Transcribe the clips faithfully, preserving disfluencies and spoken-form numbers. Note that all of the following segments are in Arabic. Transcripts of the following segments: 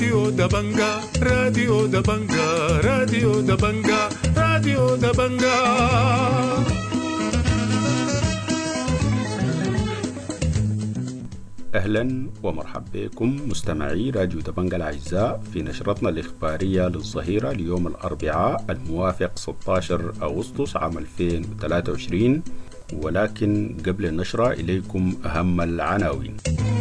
راديو دبنجا راديو دبنجا راديو دبنجا راديو دبنجا. أهلا ومرحبا بكم مستمعي راديو دبنجا الأعزاء في نشرتنا الإخبارية للظهيرة ليوم الأربعاء الموافق ستة عشر أغسطس عام ألفين وثلاثة وعشرين. ولكن قبل النشرة إليكم أهم العناوين.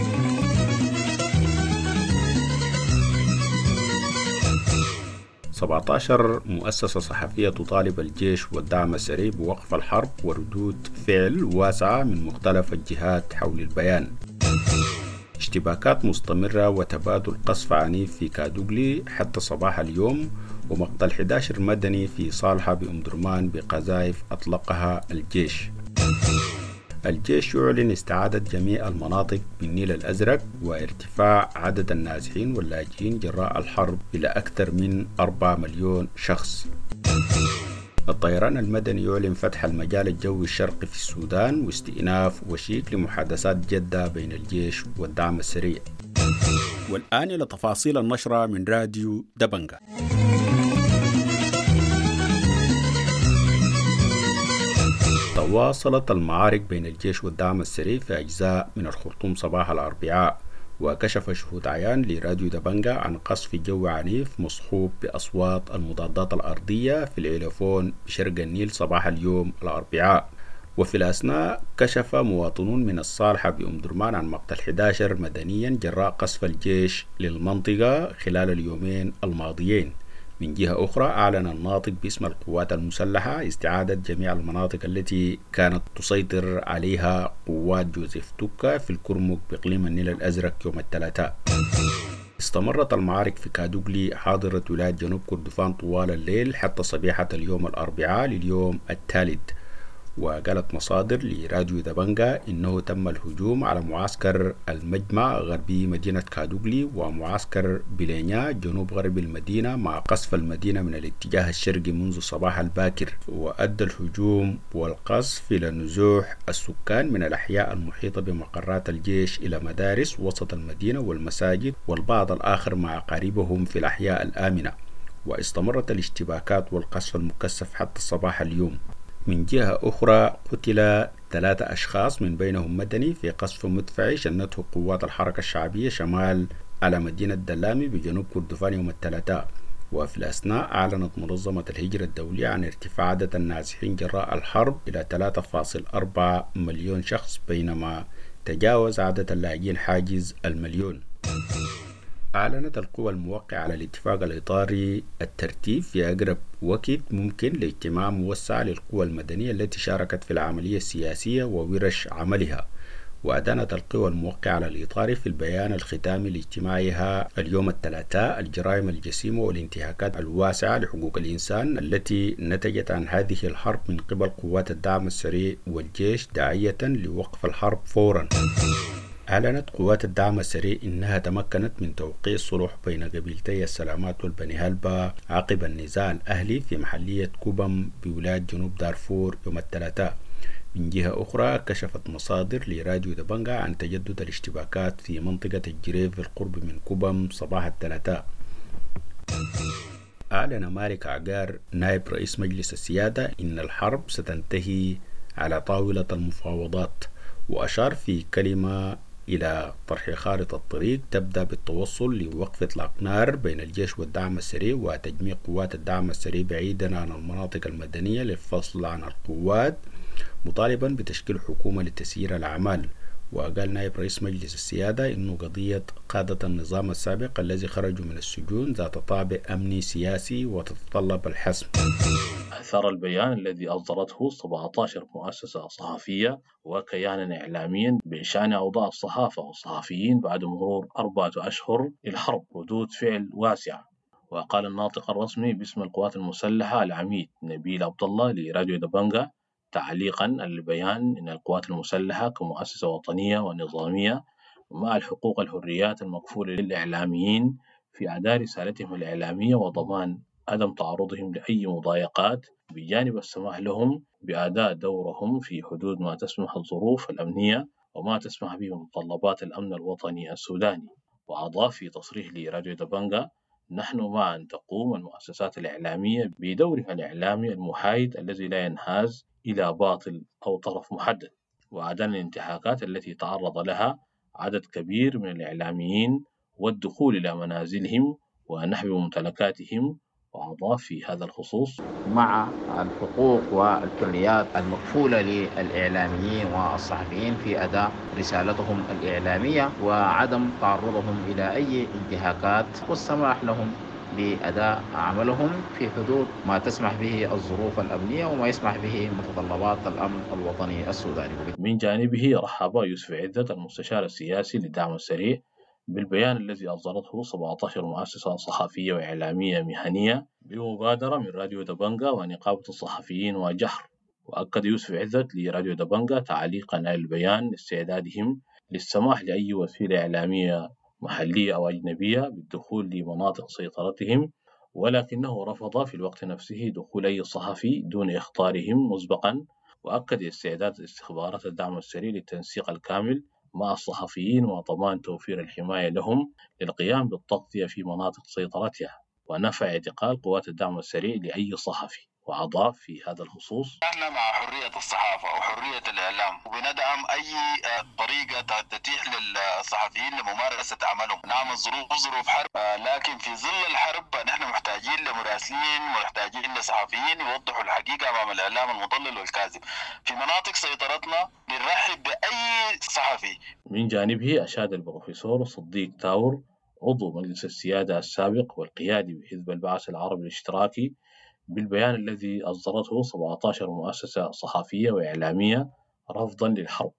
سبعة عشر مؤسسة صحفية تطالب الجيش والدعم السريع بوقف الحرب وردود فعل واسعة من مختلف الجهات حول البيان. اشتباكات مستمرة وتبادل قصف عنيف في كادوغلي حتى صباح اليوم، ومقتل أحد عشر مدني في صالحة بأم درمان بقذائف أطلقها الجيش. الجيش يعلن استعادة جميع المناطق بالنيل الأزرق وارتفاع عدد النازحين واللاجئين جراء الحرب إلى أكثر من أربعة مليون شخص. الطيران المدني يعلن فتح المجال الجوي الشرقي في السودان واستئناف وشيك لمحادثات جدة بين الجيش والدعم السريع. والآن إلى تفاصيل النشرة من راديو دبنجا. تواصلت المعارك بين الجيش والدعم السريع في أجزاء من الخرطوم صباح الأربعاء، وكشف شهود عيان لراديو دبنجا عن قصف جوي عنيف مصحوب بأصوات المضادات الأرضية في العلفون بشرق النيل صباح اليوم الأربعاء. وفي الأثناء كشف مواطنون من الصالحة بأم درمان عن مقتل أحد عشر مدنيا جراء قصف الجيش للمنطقة خلال اليومين الماضيين. من جهة أخرى أعلن الناطق باسم القوات المسلحة استعادة جميع المناطق التي كانت تسيطر عليها قوات جوزيف توكا في الكرمك بإقليم النيل الأزرق يوم الثلاثاء. استمرت المعارك في كادوغلي حاضرة ولاية جنوب كردفان طوال الليل حتى صبيحة اليوم الأربعاء لليوم الثالث. وقالت مصادر لراديو دبنجا إنه تم الهجوم على معسكر المجمع غربي مدينة كادوغلي ومعسكر بلينيا جنوب غرب المدينة مع قصف المدينة من الاتجاه الشرقي منذ صباح الباكر. وأدى الهجوم والقصف إلى نزوح السكان من الأحياء المحيطة بمقرات الجيش إلى مدارس وسط المدينة والمساجد، والبعض الآخر مع قريبهم في الأحياء الآمنة. واستمرت الاشتباكات والقصف المكثف حتى صباح اليوم. من جهة أخرى قتل ثلاثة أشخاص من بينهم مدني في قصف مدفعي شنته قوات الحركة الشعبية شمال على مدينة دلامي بجنوب كردفان يوم الثلاثاء. وفي الأثناء أعلنت منظمة الهجرة الدولية عن ارتفاع عدد النازحين جراء الحرب إلى ثلاثة فاصلة أربعة مليون شخص، بينما تجاوز عدد اللاجئين حاجز المليون. أعلنت القوى الموقعة على الاتفاق الإطاري الترتيب في أقرب وقت ممكن لاجتماع موسع للقوى المدنية التي شاركت في العملية السياسية وورش عملها. وأدانت القوى الموقعة على الإطار في البيان الختامي لاجتماعها اليوم الثلاثاء الجرائم الجسيمة والانتهاكات الواسعة لحقوق الإنسان التي نتجت عن هذه الحرب من قبل قوات الدعم السريع والجيش، داعية لوقف الحرب فورا. أعلنت قوات الدعم السريع إنها تمكنت من توقيع الصلح بين قبيلتي السلامات والبني هلبة عقب النزاع الأهلي في محلية كوبم بولاية جنوب دارفور يوم الثلاثاء. من جهة أخرى كشفت مصادر لراديو دبنجا عن تجدد الاشتباكات في منطقة الجريف بالقرب من كوبم صباح الثلاثاء. أعلن مالك عقار نائب رئيس مجلس السيادة إن الحرب ستنتهي على طاولة المفاوضات، وأشار في كلمة إلى طرح خارطة الطريق تبدأ بالتوصل لوقف إطلاق نار بين الجيش والدعم السريع وتجميع قوات الدعم السريع بعيدا عن المناطق المدنية للفصل عن القوات، مطالبا بتشكيل حكومة لتسيير الأعمال. وقال نائب رئيس مجلس السيادة إنه قضية قادة النظام السابق الذي خرجوا من السجون ذات طابع أمني سياسي وتتطلب الحسم. أثار البيان الذي أصدرته سبعة عشر مؤسسة صحفية وكيانا إعلاميا بإشان أوضاع الصحافة والصحفيين بعد مرور أربعة أشهر للحرب ردود فعل واسعة. وقال الناطق الرسمي باسم القوات المسلحة العميد نبيل عبد الله لراديو دبنجا تعليقا على البيان إن القوات المسلحة كمؤسسة وطنية ونظامية مع الحقوق الحريات المكفولة للإعلاميين في أداء رسالتهم الإعلامية وضمان عدم تعرضهم لأي مضايقات، بجانب السماح لهم بأداء دورهم في حدود ما تسمح الظروف الأمنية وما تسمح به متطلبات الأمن الوطني السوداني. وأضاف في تصريح لراديو دبنجا: نحن مع أن تقوم المؤسسات الإعلامية بدورها الإعلامي المحايد الذي لا ينحاز إلى باطل أو طرف محدد، وعدم الانتهاكات التي تعرض لها عدد كبير من الإعلاميين والدخول إلى منازلهم ونحب ممتلكاتهم. وأضاف في هذا الخصوص: مع الحقوق والحريات المكفولة للإعلاميين والصحفيين في أداء رسالتهم الإعلامية وعدم تعرضهم إلى أي انتهاكات، والسماح لهم بأداء عملهم في حدود ما تسمح به الظروف الأمنية وما يسمح به متطلبات الأمن الوطني السوداني. من جانبه رحب يوسف عزت المستشار السياسي للدعم السريع بالبيان الذي أصدرته سبعة عشر مؤسسة صحفية وإعلامية مهنية بمبادرة من راديو دبنجا ونقابة الصحفيين وجحر. وأكد يوسف عزت لراديو دبنجا تعليقا على البيان استعدادهم للسماح لأي وسيلة إعلامية محلية أو أجنبية بالدخول لمناطق سيطرتهم، ولكنه رفض في الوقت نفسه دخول أي صحفي دون إخطارهم مسبقا. وأكد استعداد استخبارات الدعم السريع للتنسيق الكامل مع الصحفيين وضمان توفير الحماية لهم للقيام بالتغطية في مناطق سيطرتها، ونفى اعتقال قوات الدعم السريع لأي صحفي. وأضاف في هذا الخصوص: نحن مع حرية الصحافة وحرية الإعلام، وبندعم أي طريقة تتيح للصحفيين لممارسة عملهم. نعم الظروف ظروف حرب، لكن في ظل الحرب نحن محتاجين لمراسلين محتاجين لصحفيين يوضحوا الحقيقة أمام الإعلام المضلل والكاذب. في مناطق سيطرتنا نرحب بأي صحفي. من جانبه أشاد البروفيسور صديق تاور عضو مجلس السيادة السابق والقيادي بحزب البعث العربي الاشتراكي بالبيان الذي أصدرته سبعة عشر مؤسسة صحفية وإعلامية رفضا للحرب،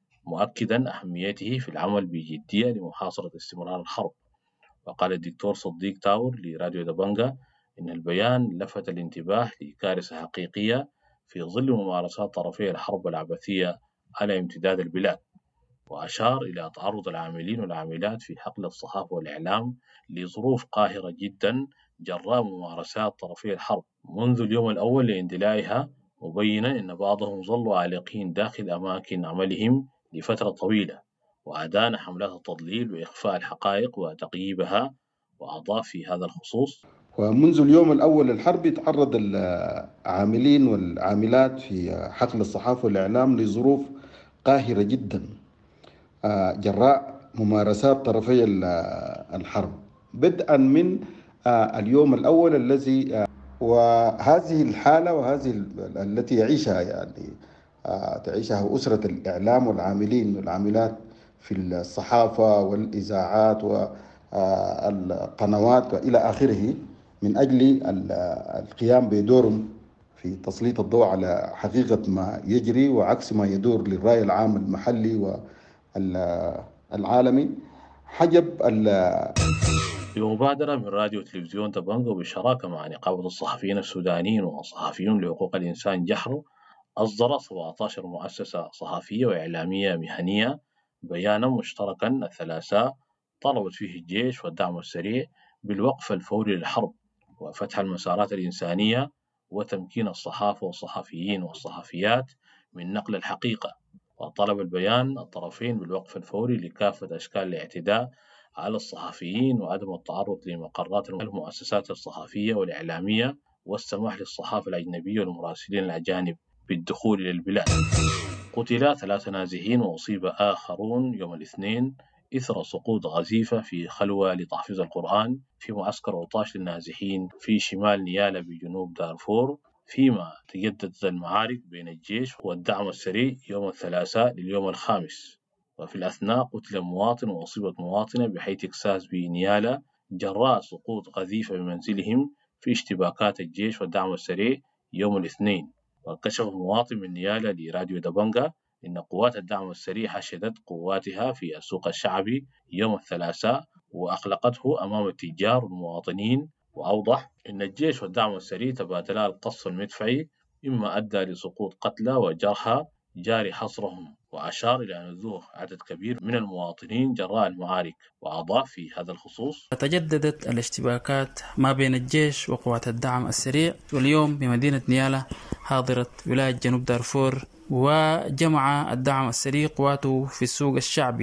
مؤكدا أهميته في العمل بجدية لمحاصرة استمرار الحرب. وقال الدكتور صديق تاور لراديو دبنجا إن البيان لفت الانتباه لكارثة حقيقية في ظل ممارسات طرفي الحرب العبثية على امتداد البلاد، وأشار إلى تعرض العاملين والعاملات في حقل الصحافة والإعلام لظروف قاهرة جدا جراء ممارسات طرفي الحرب منذ اليوم الأول لاندلائها، مبينا أن بعضهم ظلوا عالقين داخل أماكن عملهم لفترة طويلة، وأدان حملات التضليل وإخفاء الحقائق وتقييبها. وأضاف في هذا الخصوص: ومنذ اليوم الأول للحرب يتعرض العاملين والعاملات في حقل الصحافة والإعلام لظروف قاهرة جدا جراء ممارسات طرفي الحرب بدءا من اليوم الأول الذي وهذه الحالة وهذه التي يعيشها يعني تعيشها أسرة الإعلام والعاملين والعاملات في الصحافة والإذاعات والقنوات وإلى آخره من أجل القيام بدورهم في تسليط الضوء على حقيقة ما يجري وعكس ما يدور للرأي العام المحلي والعالمي. حجب بمبادرة من راديو تلفزيون دبنجا بالشراكة مع نقابة الصحفيين السودانيين وصحفيون لحقوق الإنسان جحر، أصدر سبعة عشر مؤسسة صحفية وإعلامية مهنية بيانا مشتركا الثلاثاء طلبت فيه الجيش والدعم السريع بالوقف الفوري للحرب وفتح المسارات الإنسانية وتمكين الصحافة والصحفيين والصحفيات من نقل الحقيقة. وطلب البيان الطرفين بالوقف الفوري لكافة أشكال الاعتداء على الصحفيين وعدم التعرض لمقرات المؤسسات الصحفية والإعلامية والسماح للصحافة الأجنبية والمراسلين الأجانب بالدخول إلى البلاد. قتل ثلاثة نازحين وأصيب آخرون يوم الاثنين إثر سقوط غزيفة في خلوة لتحفيظ القرآن في معسكر أوطاش للنازحين في شمال نيالا بجنوب دارفور، فيما تجددت المعارك بين الجيش والدعم السريع يوم الثلاثاء لليوم الخامس. وفي الأثناء قتل مواطن وأصيبت مواطنة بحي تكساس بنيالا جراء سقوط قذيفة بمنزلهم في اشتباكات الجيش والدعم السريع يوم الاثنين. وكشف مواطن من نيالا لراديو دبنجا إن قوات الدعم السريع حشدت قواتها في السوق الشعبي يوم الثلاثاء وأغلقته أمام التجار والمواطنين. وأوضح إن الجيش والدعم السريع تبادلا القصف المدفعي مما أدى لسقوط قتلى وجرحى جاري حصرهم، وأشار إلى نزوح عدد كبير من المواطنين جراء المعارك. وأضاف في هذا الخصوص: تجددت الاشتباكات ما بين الجيش وقوات الدعم السريع واليوم بمدينة نيالا حاضرة ولاية جنوب دارفور، وجمع الدعم السريع قواته في السوق الشعبي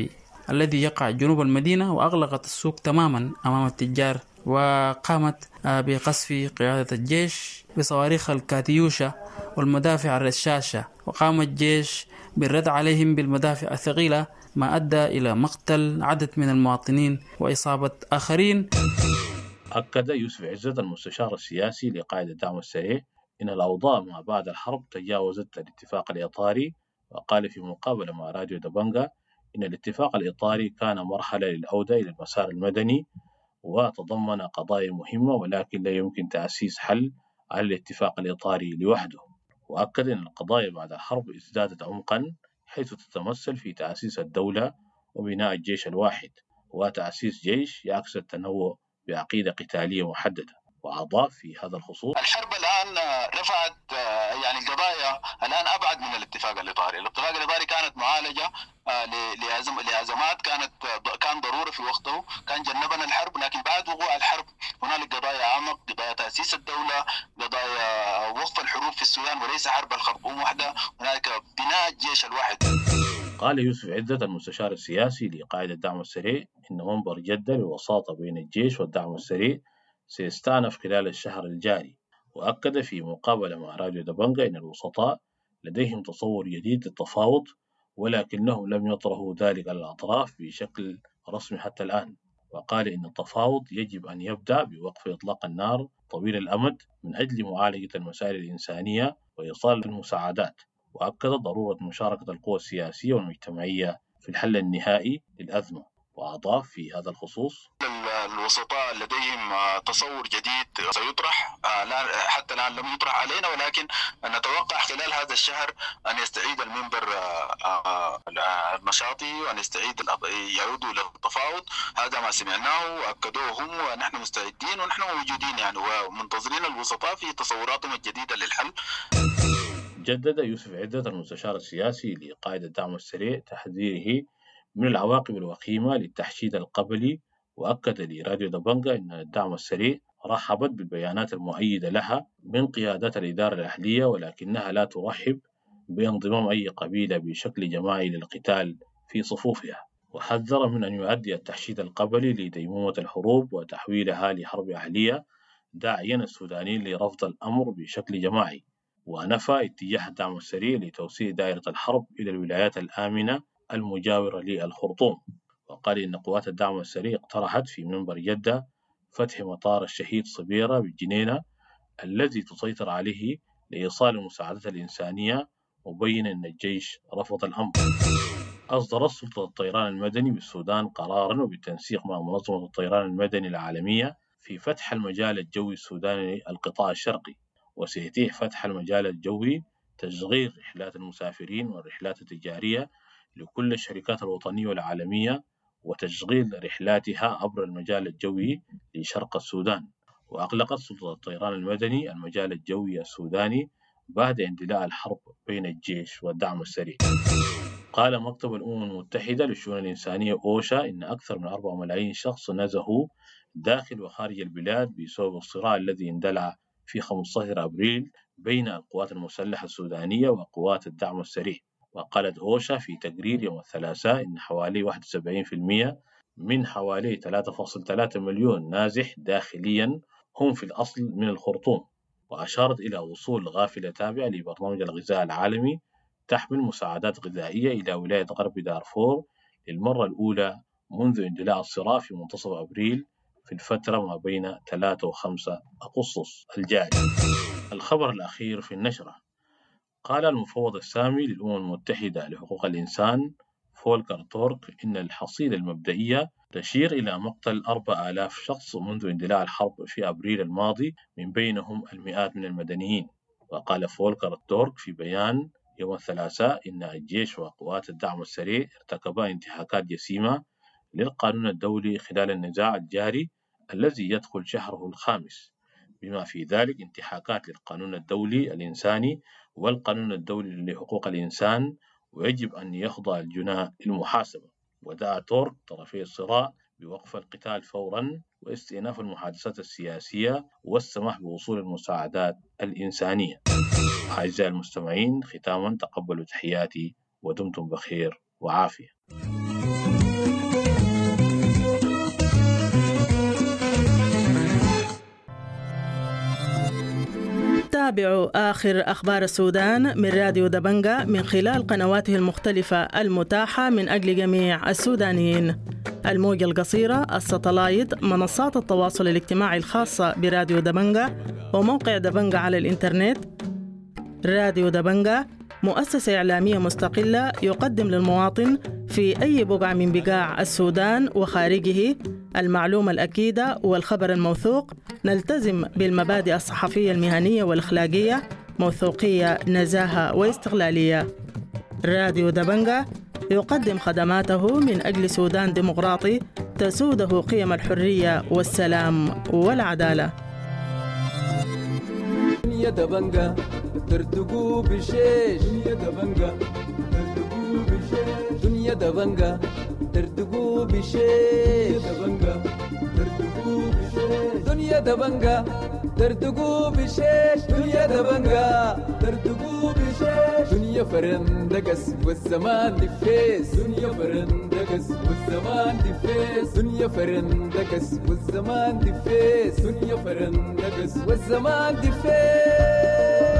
الذي يقع جنوب المدينة، وأغلقت السوق تماما أمام التجار، وقامت بقصف قيادة الجيش بصواريخ الكاتيوشا والمدافع الرشاشة، وقام الجيش بالرد عليهم بالمدافع الثقيلة، ما أدى إلى مقتل عدد من المواطنين وإصابة آخرين. أكد يوسف عزت المستشار السياسي لقائد الدعم السريع إن الأوضاع ما بعد الحرب تجاوزت الاتفاق الإطاري، وقال في مقابلة مع راديو دبنجا إن الاتفاق الإطاري كان مرحلة للعودة إلى المسار المدني وتضمن قضايا مهمة، ولكن لا يمكن تأسيس حل على الاتفاق الإطاري لوحده. وأكد أن القضايا بعد الحرب ازدادت عمقا، حيث تتمثل في تأسيس الدولة وبناء الجيش الواحد، وتأسيس جيش يعكس التنوع بعقيدة قتالية محددة. وأضاف في هذا الخصوص: الحرب الآن رفعت يعني القضايا الآن أبعد من الاتفاق الإطاري. الاتفاق الإطاري كانت معالجة لأزمات كانت كان ضروري في وقته، كان جنبنا الحرب، لكن بعد وقوع الحرب هنالك قضايا أعمق، قضايا تأسيس الدولة، قضايا وقف الحروب في السودان وليس حرب الخرطوم وحده، هنالك بناء الجيش الواحد. قال يوسف عزت المستشار السياسي لقائد الدعم السريع إن منبر جدة للوساطة بين الجيش والدعم السريع سيستأنف خلال الشهر الجاري. وأكد في مقابلة مع راديو دبنجا إن الوسطاء لديهم تصور جديد للتفاوض، ولكنهم لم يطرحوا ذلك على الأطراف بشكل رسمي حتى الآن. وقال إن التفاوض يجب أن يبدأ بوقف إطلاق النار طويل الأمد من أجل معالجة المسائل الإنسانية وإيصال المساعدات. وأكد ضرورة مشاركة القوى السياسية والمجتمعية في الحل النهائي للأزمة. وأضاف في هذا الخصوص: الوسطاء لديهم تصور جديد سيطرح، حتى الآن لم يطرح علينا، ولكن نتوقع خلال هذا الشهر أن يستعيد المنبر النشاطي وأن يستعيد يعودوا إلى التفاوض. هذا ما سمعناه وأكدوه هم، ونحن مستعدين ونحن موجودين يعني ومنتظرين الوسطاء في تصوراتهم الجديدة للحل. جدد يوسف عزت المستشار السياسي لقائد الدعم السريع تحذيره من العواقب الوخيمة للتحشيد القبلي، وأكد لراديو دبنجا أن الدعم السريع رحبت بالبيانات المؤيدة لها من قيادات الإدارة الأهلية، ولكنها لا ترحب بانضمام أي قبيلة بشكل جماعي للقتال في صفوفها. وحذر من أن يؤدي التحشيد القبلي لديمومة الحروب وتحويلها لحرب أهلية، داعيا السودانيين لرفض الأمر بشكل جماعي. ونفى اتجاه الدعم السريع لتوسيع دائرة الحرب إلى الولايات الآمنة المجاورة للخرطوم. وقال إن قوات الدعم السريع اقترحت في منبر جدة فتح مطار الشهيد صبيرة بالجنينة الذي تسيطر عليه لإيصال المساعدات الإنسانية، مبين أن الجيش رفض الأمر. أصدرت سلطة الطيران المدني بالسودان قراراً وبالتنسيق مع منظمة الطيران المدني العالمية في فتح المجال الجوي السوداني القطاع الشرقي، وسيتيح فتح المجال الجوي تشغيل رحلات المسافرين والرحلات التجارية لكل الشركات الوطنية والعالمية، وتشغيل رحلاتها عبر المجال الجوي لشرق السودان. وأغلقت سلطة الطيران المدني المجال الجوي السوداني بعد اندلاع الحرب بين الجيش والدعم السريع. قال مكتب الأمم المتحدة للشؤون الإنسانية أوشا إن أكثر من أربعة ملايين شخص نزحوا داخل وخارج البلاد بسبب الصراع الذي اندلع في خمسة عشر أبريل بين القوات المسلحة السودانية وقوات الدعم السريع. وقالت أوشا في تقرير يوم الثلاثاء إن حوالي واحد وسبعين بالمئة من حوالي ثلاثة فاصلة ثلاثة مليون نازح داخليا هم في الأصل من الخرطوم. وأشارت إلى وصول غافلة تابعة لبرنامج الغذاء العالمي تحمل مساعدات غذائية إلى ولاية غرب دارفور للمرة الأولى منذ اندلاع الصراع في منتصف أبريل في الفترة ما بين ثلاثة وخمسة أغسطس الجاري. الخبر الأخير في النشرة: قال المفوض السامي للأمم المتحدة لحقوق الإنسان فولكر تورك إن الحصيلة المبدئية تشير إلى مقتل أربعة آلاف شخص منذ اندلاع الحرب في أبريل الماضي، من بينهم المئات من المدنيين. وقال فولكر تورك في بيان يوم الثلاثاء إن الجيش وقوات الدعم السريع ارتكبا انتهاكات جسيمة للقانون الدولي خلال النزاع الجاري الذي يدخل شهره الخامس، بما في ذلك انتهاكات للقانون الدولي الإنساني والقانون الدولي لحقوق الإنسان، ويجب أن يخضع الجناة للمحاسبة. ودعا تورك طرفي الصراع بوقف القتال فورا واستئناف المحادثات السياسية والسماح بوصول المساعدات الإنسانية. أعزائي المستمعين، ختاما تقبلوا تحياتي ودمتم بخير وعافية. تابعوا آخر أخبار السودان من راديو دبنجة من خلال قنواته المختلفة المتاحة من أجل جميع السودانيين: الموجة القصيرة، الساتلايت، منصات التواصل الاجتماعي الخاصة براديو دبنجة، وموقع دبنجة على الإنترنت. راديو دبنجة مؤسسة إعلامية مستقلة يقدم للمواطن في أي بقعة من بقاع السودان وخارجه المعلومة الأكيدة والخبر الموثوق. نلتزم بالمبادئ الصحفية المهنية والأخلاقية: موثوقية، نزاهة، واستقلالية. راديو دبنجة يقدم خدماته من أجل سودان ديمقراطي تسوده قيم الحرية والسلام والعدالة. دنيا دبنجة ترتقو بشيش، دنيا دبنجة ترتقو بشيش، دنيا دبنجة ترتقو بشيش، دبنجة ترتقو بشيش، دنيا دبنجة ترتقو بشيش، دنيا دبنجة ترتقو بشيش، دنيا فرندقس والزمان دفيس، دنيا فرندقس والزمان دفيس، دنيا فرندقس والزمان دفيس، دنيا فرندقس والزمان دفيس.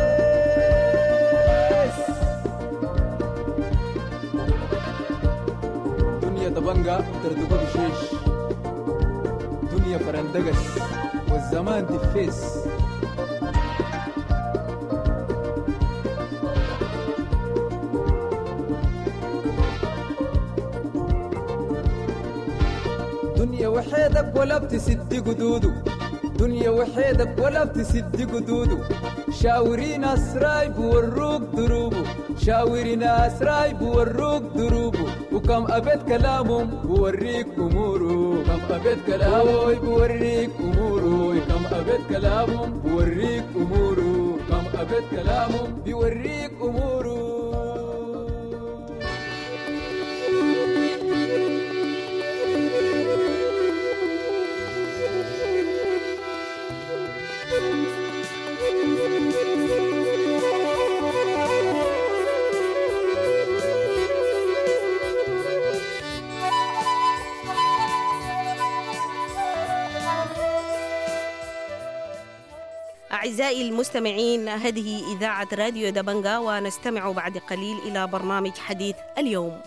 دنيا دبنجة ترتقو بشيش، دنيا فرندقس والزمان دفيس. دنيا وحيدك ولا بتسد قدودو، دنيا وحيدك ولا بتسد قدودو، شاورين أسراي بوروك دروبو، شاورين أسراي بوروك دروبو، وكم أبد كلامهم بوريك أمورو، كم أبد كلامهم بوريك أمورو، كم أبد كلامهم بوريك أمورو، كم أبد كلامهم بوريك أمورو. أعزائي المستمعين، هذه إذاعة راديو دبنجة، ونستمع بعد قليل إلى برنامج حديث اليوم.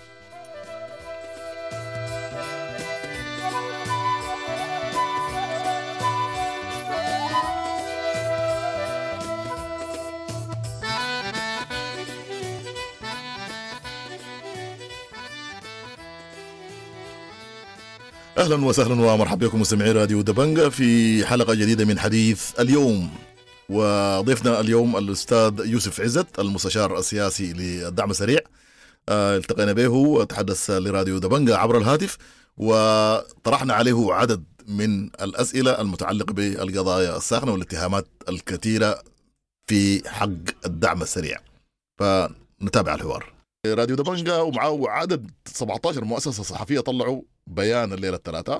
أهلا وسهلا ومرحبا بكم مستمعي راديو دبنجة في حلقة جديدة من حديث اليوم. وضيفنا اليوم الأستاذ يوسف عزت، المستشار السياسي للدعم السريع. التقينا به وتحدث لراديو دبنجة عبر الهاتف، وطرحنا عليه عدد من الأسئلة المتعلقة بالقضايا الساخنة والاتهامات الكثيرة في حق الدعم السريع. فنتابع الحوار. راديو دبنجة ومعه عدد سبعة عشر مؤسسة صحفية طلعوا بيان الليلة الثلاثة،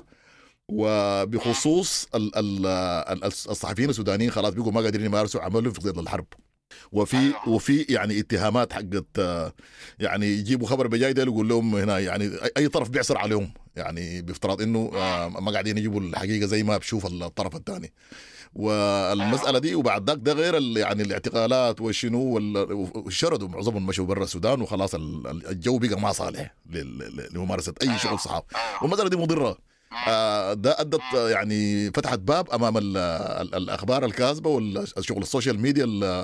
وبخصوص ال ال الصحفيين السودانيين خلاص بيقوا ما قادرين يمارسوا عملهم في ضد الحرب، وفي وفي يعني اتهامات حقت يعني يجيبوا خبر بجاي يقول لهم هنا يعني اي طرف بيعصر عليهم، يعني بافتراض انه ما قاعدين يجيبوا الحقيقة زي ما بشوف الطرف الثاني. والمسألة دي وبعد ذاك ده غير يعني الاعتقالات والشنو والشردوا معظمهم مشوا برا السودان، وخلاص الجو بقى ما صالح لممارسة أي شغل صحافة، والمسألة دي مضرة. ده أدت يعني فتحت باب أمام الأخبار الكاذبة والشغل السوشيال ميديا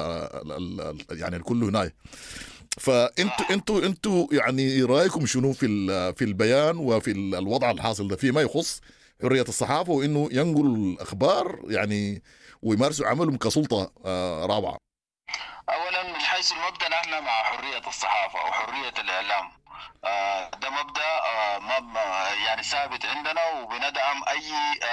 يعني الكل هناك. فانتوا انتوا انتوا يعني رايكم شنو في في البيان وفي الوضع الحاصل ده فيما يخص حرية الصحافة، وإنه ينقلوا الأخبار يعني ويمارسوا عملهم كسلطة آه رابعة؟ أولا من حيث المبدأ نحن مع حرية الصحافة أو حرية الإعلام. آه ده مبدأ آه يعني ثابت عندنا، وبندعم أي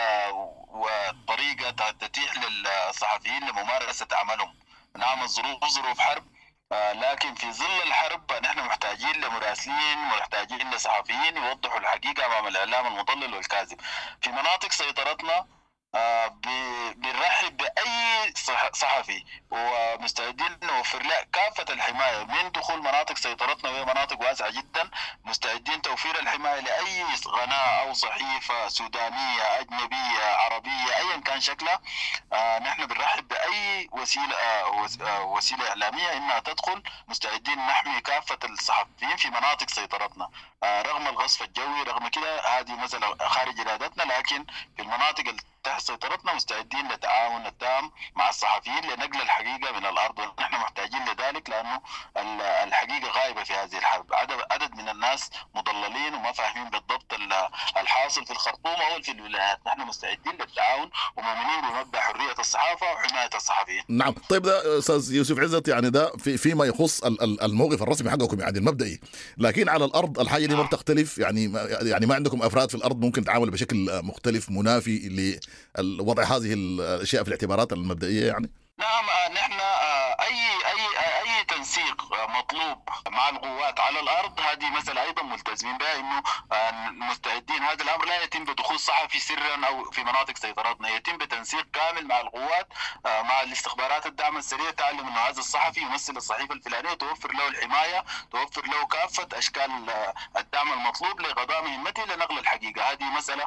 آه طريقة تتيح للصحفيين لممارسة عملهم. نعم الظروف ظروف حرب، آه لكن في ظل الحرب نحن محتاجين لمراسلين ومحتاجين لصحفيين يوضحوا الحقيقة أمام الإعلام المضلل والكاذب. في مناطق سيطرتنا آه بنرحب بأي صحفي ومستعدين نوفر له كافة الحماية من دخول مناطق سيطرتنا، وهي مناطق واسعة جدا مستعدين توفير الحماية لأي قناة أو صحيفة سودانية أجنبية عربية أيا كان شكلها. آه نحن بنرحب بأي وسيلة آه وسيلة إعلامية إنها تدخل. مستعدين نحمي كافة الصحفيين في مناطق سيطرتنا، آه رغم الغصب الجوي، رغم كده هذه مسألة خارج إرادتنا، لكن في المناطق تحت سيطرتنا مستعدين للتعاون التام مع الصحفيين لنقل الحقيقة من الأرض، ونحن محتاجين لذلك لأنه الحقيقة غائبة في هذه الحرب. عدد من الناس مضللين وما فاهمين بالضبط الحاصل في الخرطوم أو في الولايات. نحن مستعدين للتعاون ومؤمنين بمبدأ حرية الصحافة وحماية الصحفيين. نعم. طيب ده أستاذ يوسف عزت، يعني ده في فيما يخص الموقف الرسمي حقكم يعني المبدئي، لكن على الأرض الحاجة دي ما بتختلف، يعني يعني ما عندكم أفراد في الأرض ممكن تعاملوا بشكل مختلف منافي لوضع هذه الأشياء في الاعتبارات المبدئية يعني؟ نعم. نحن أي أي أي تنسيق مطلوب مع القوات على الأرض هذه مسألة أيضا ملتزمين بها، إنه مستعدين. هذا الأمر لا يتم بدخول صحفي سرا أو في مناطق سيطرتنا، يتم بتنسيق كامل مع القوات، مع الاستخبارات الدعم السريع، تعلم إنه هذا الصحفي يمثل الصحيفة الفلانية، توفر له الحماية، توفر له كافة أشكال الدعم المطلوب لقضاء مهمته لنقل الحقيقة. هذه مسألة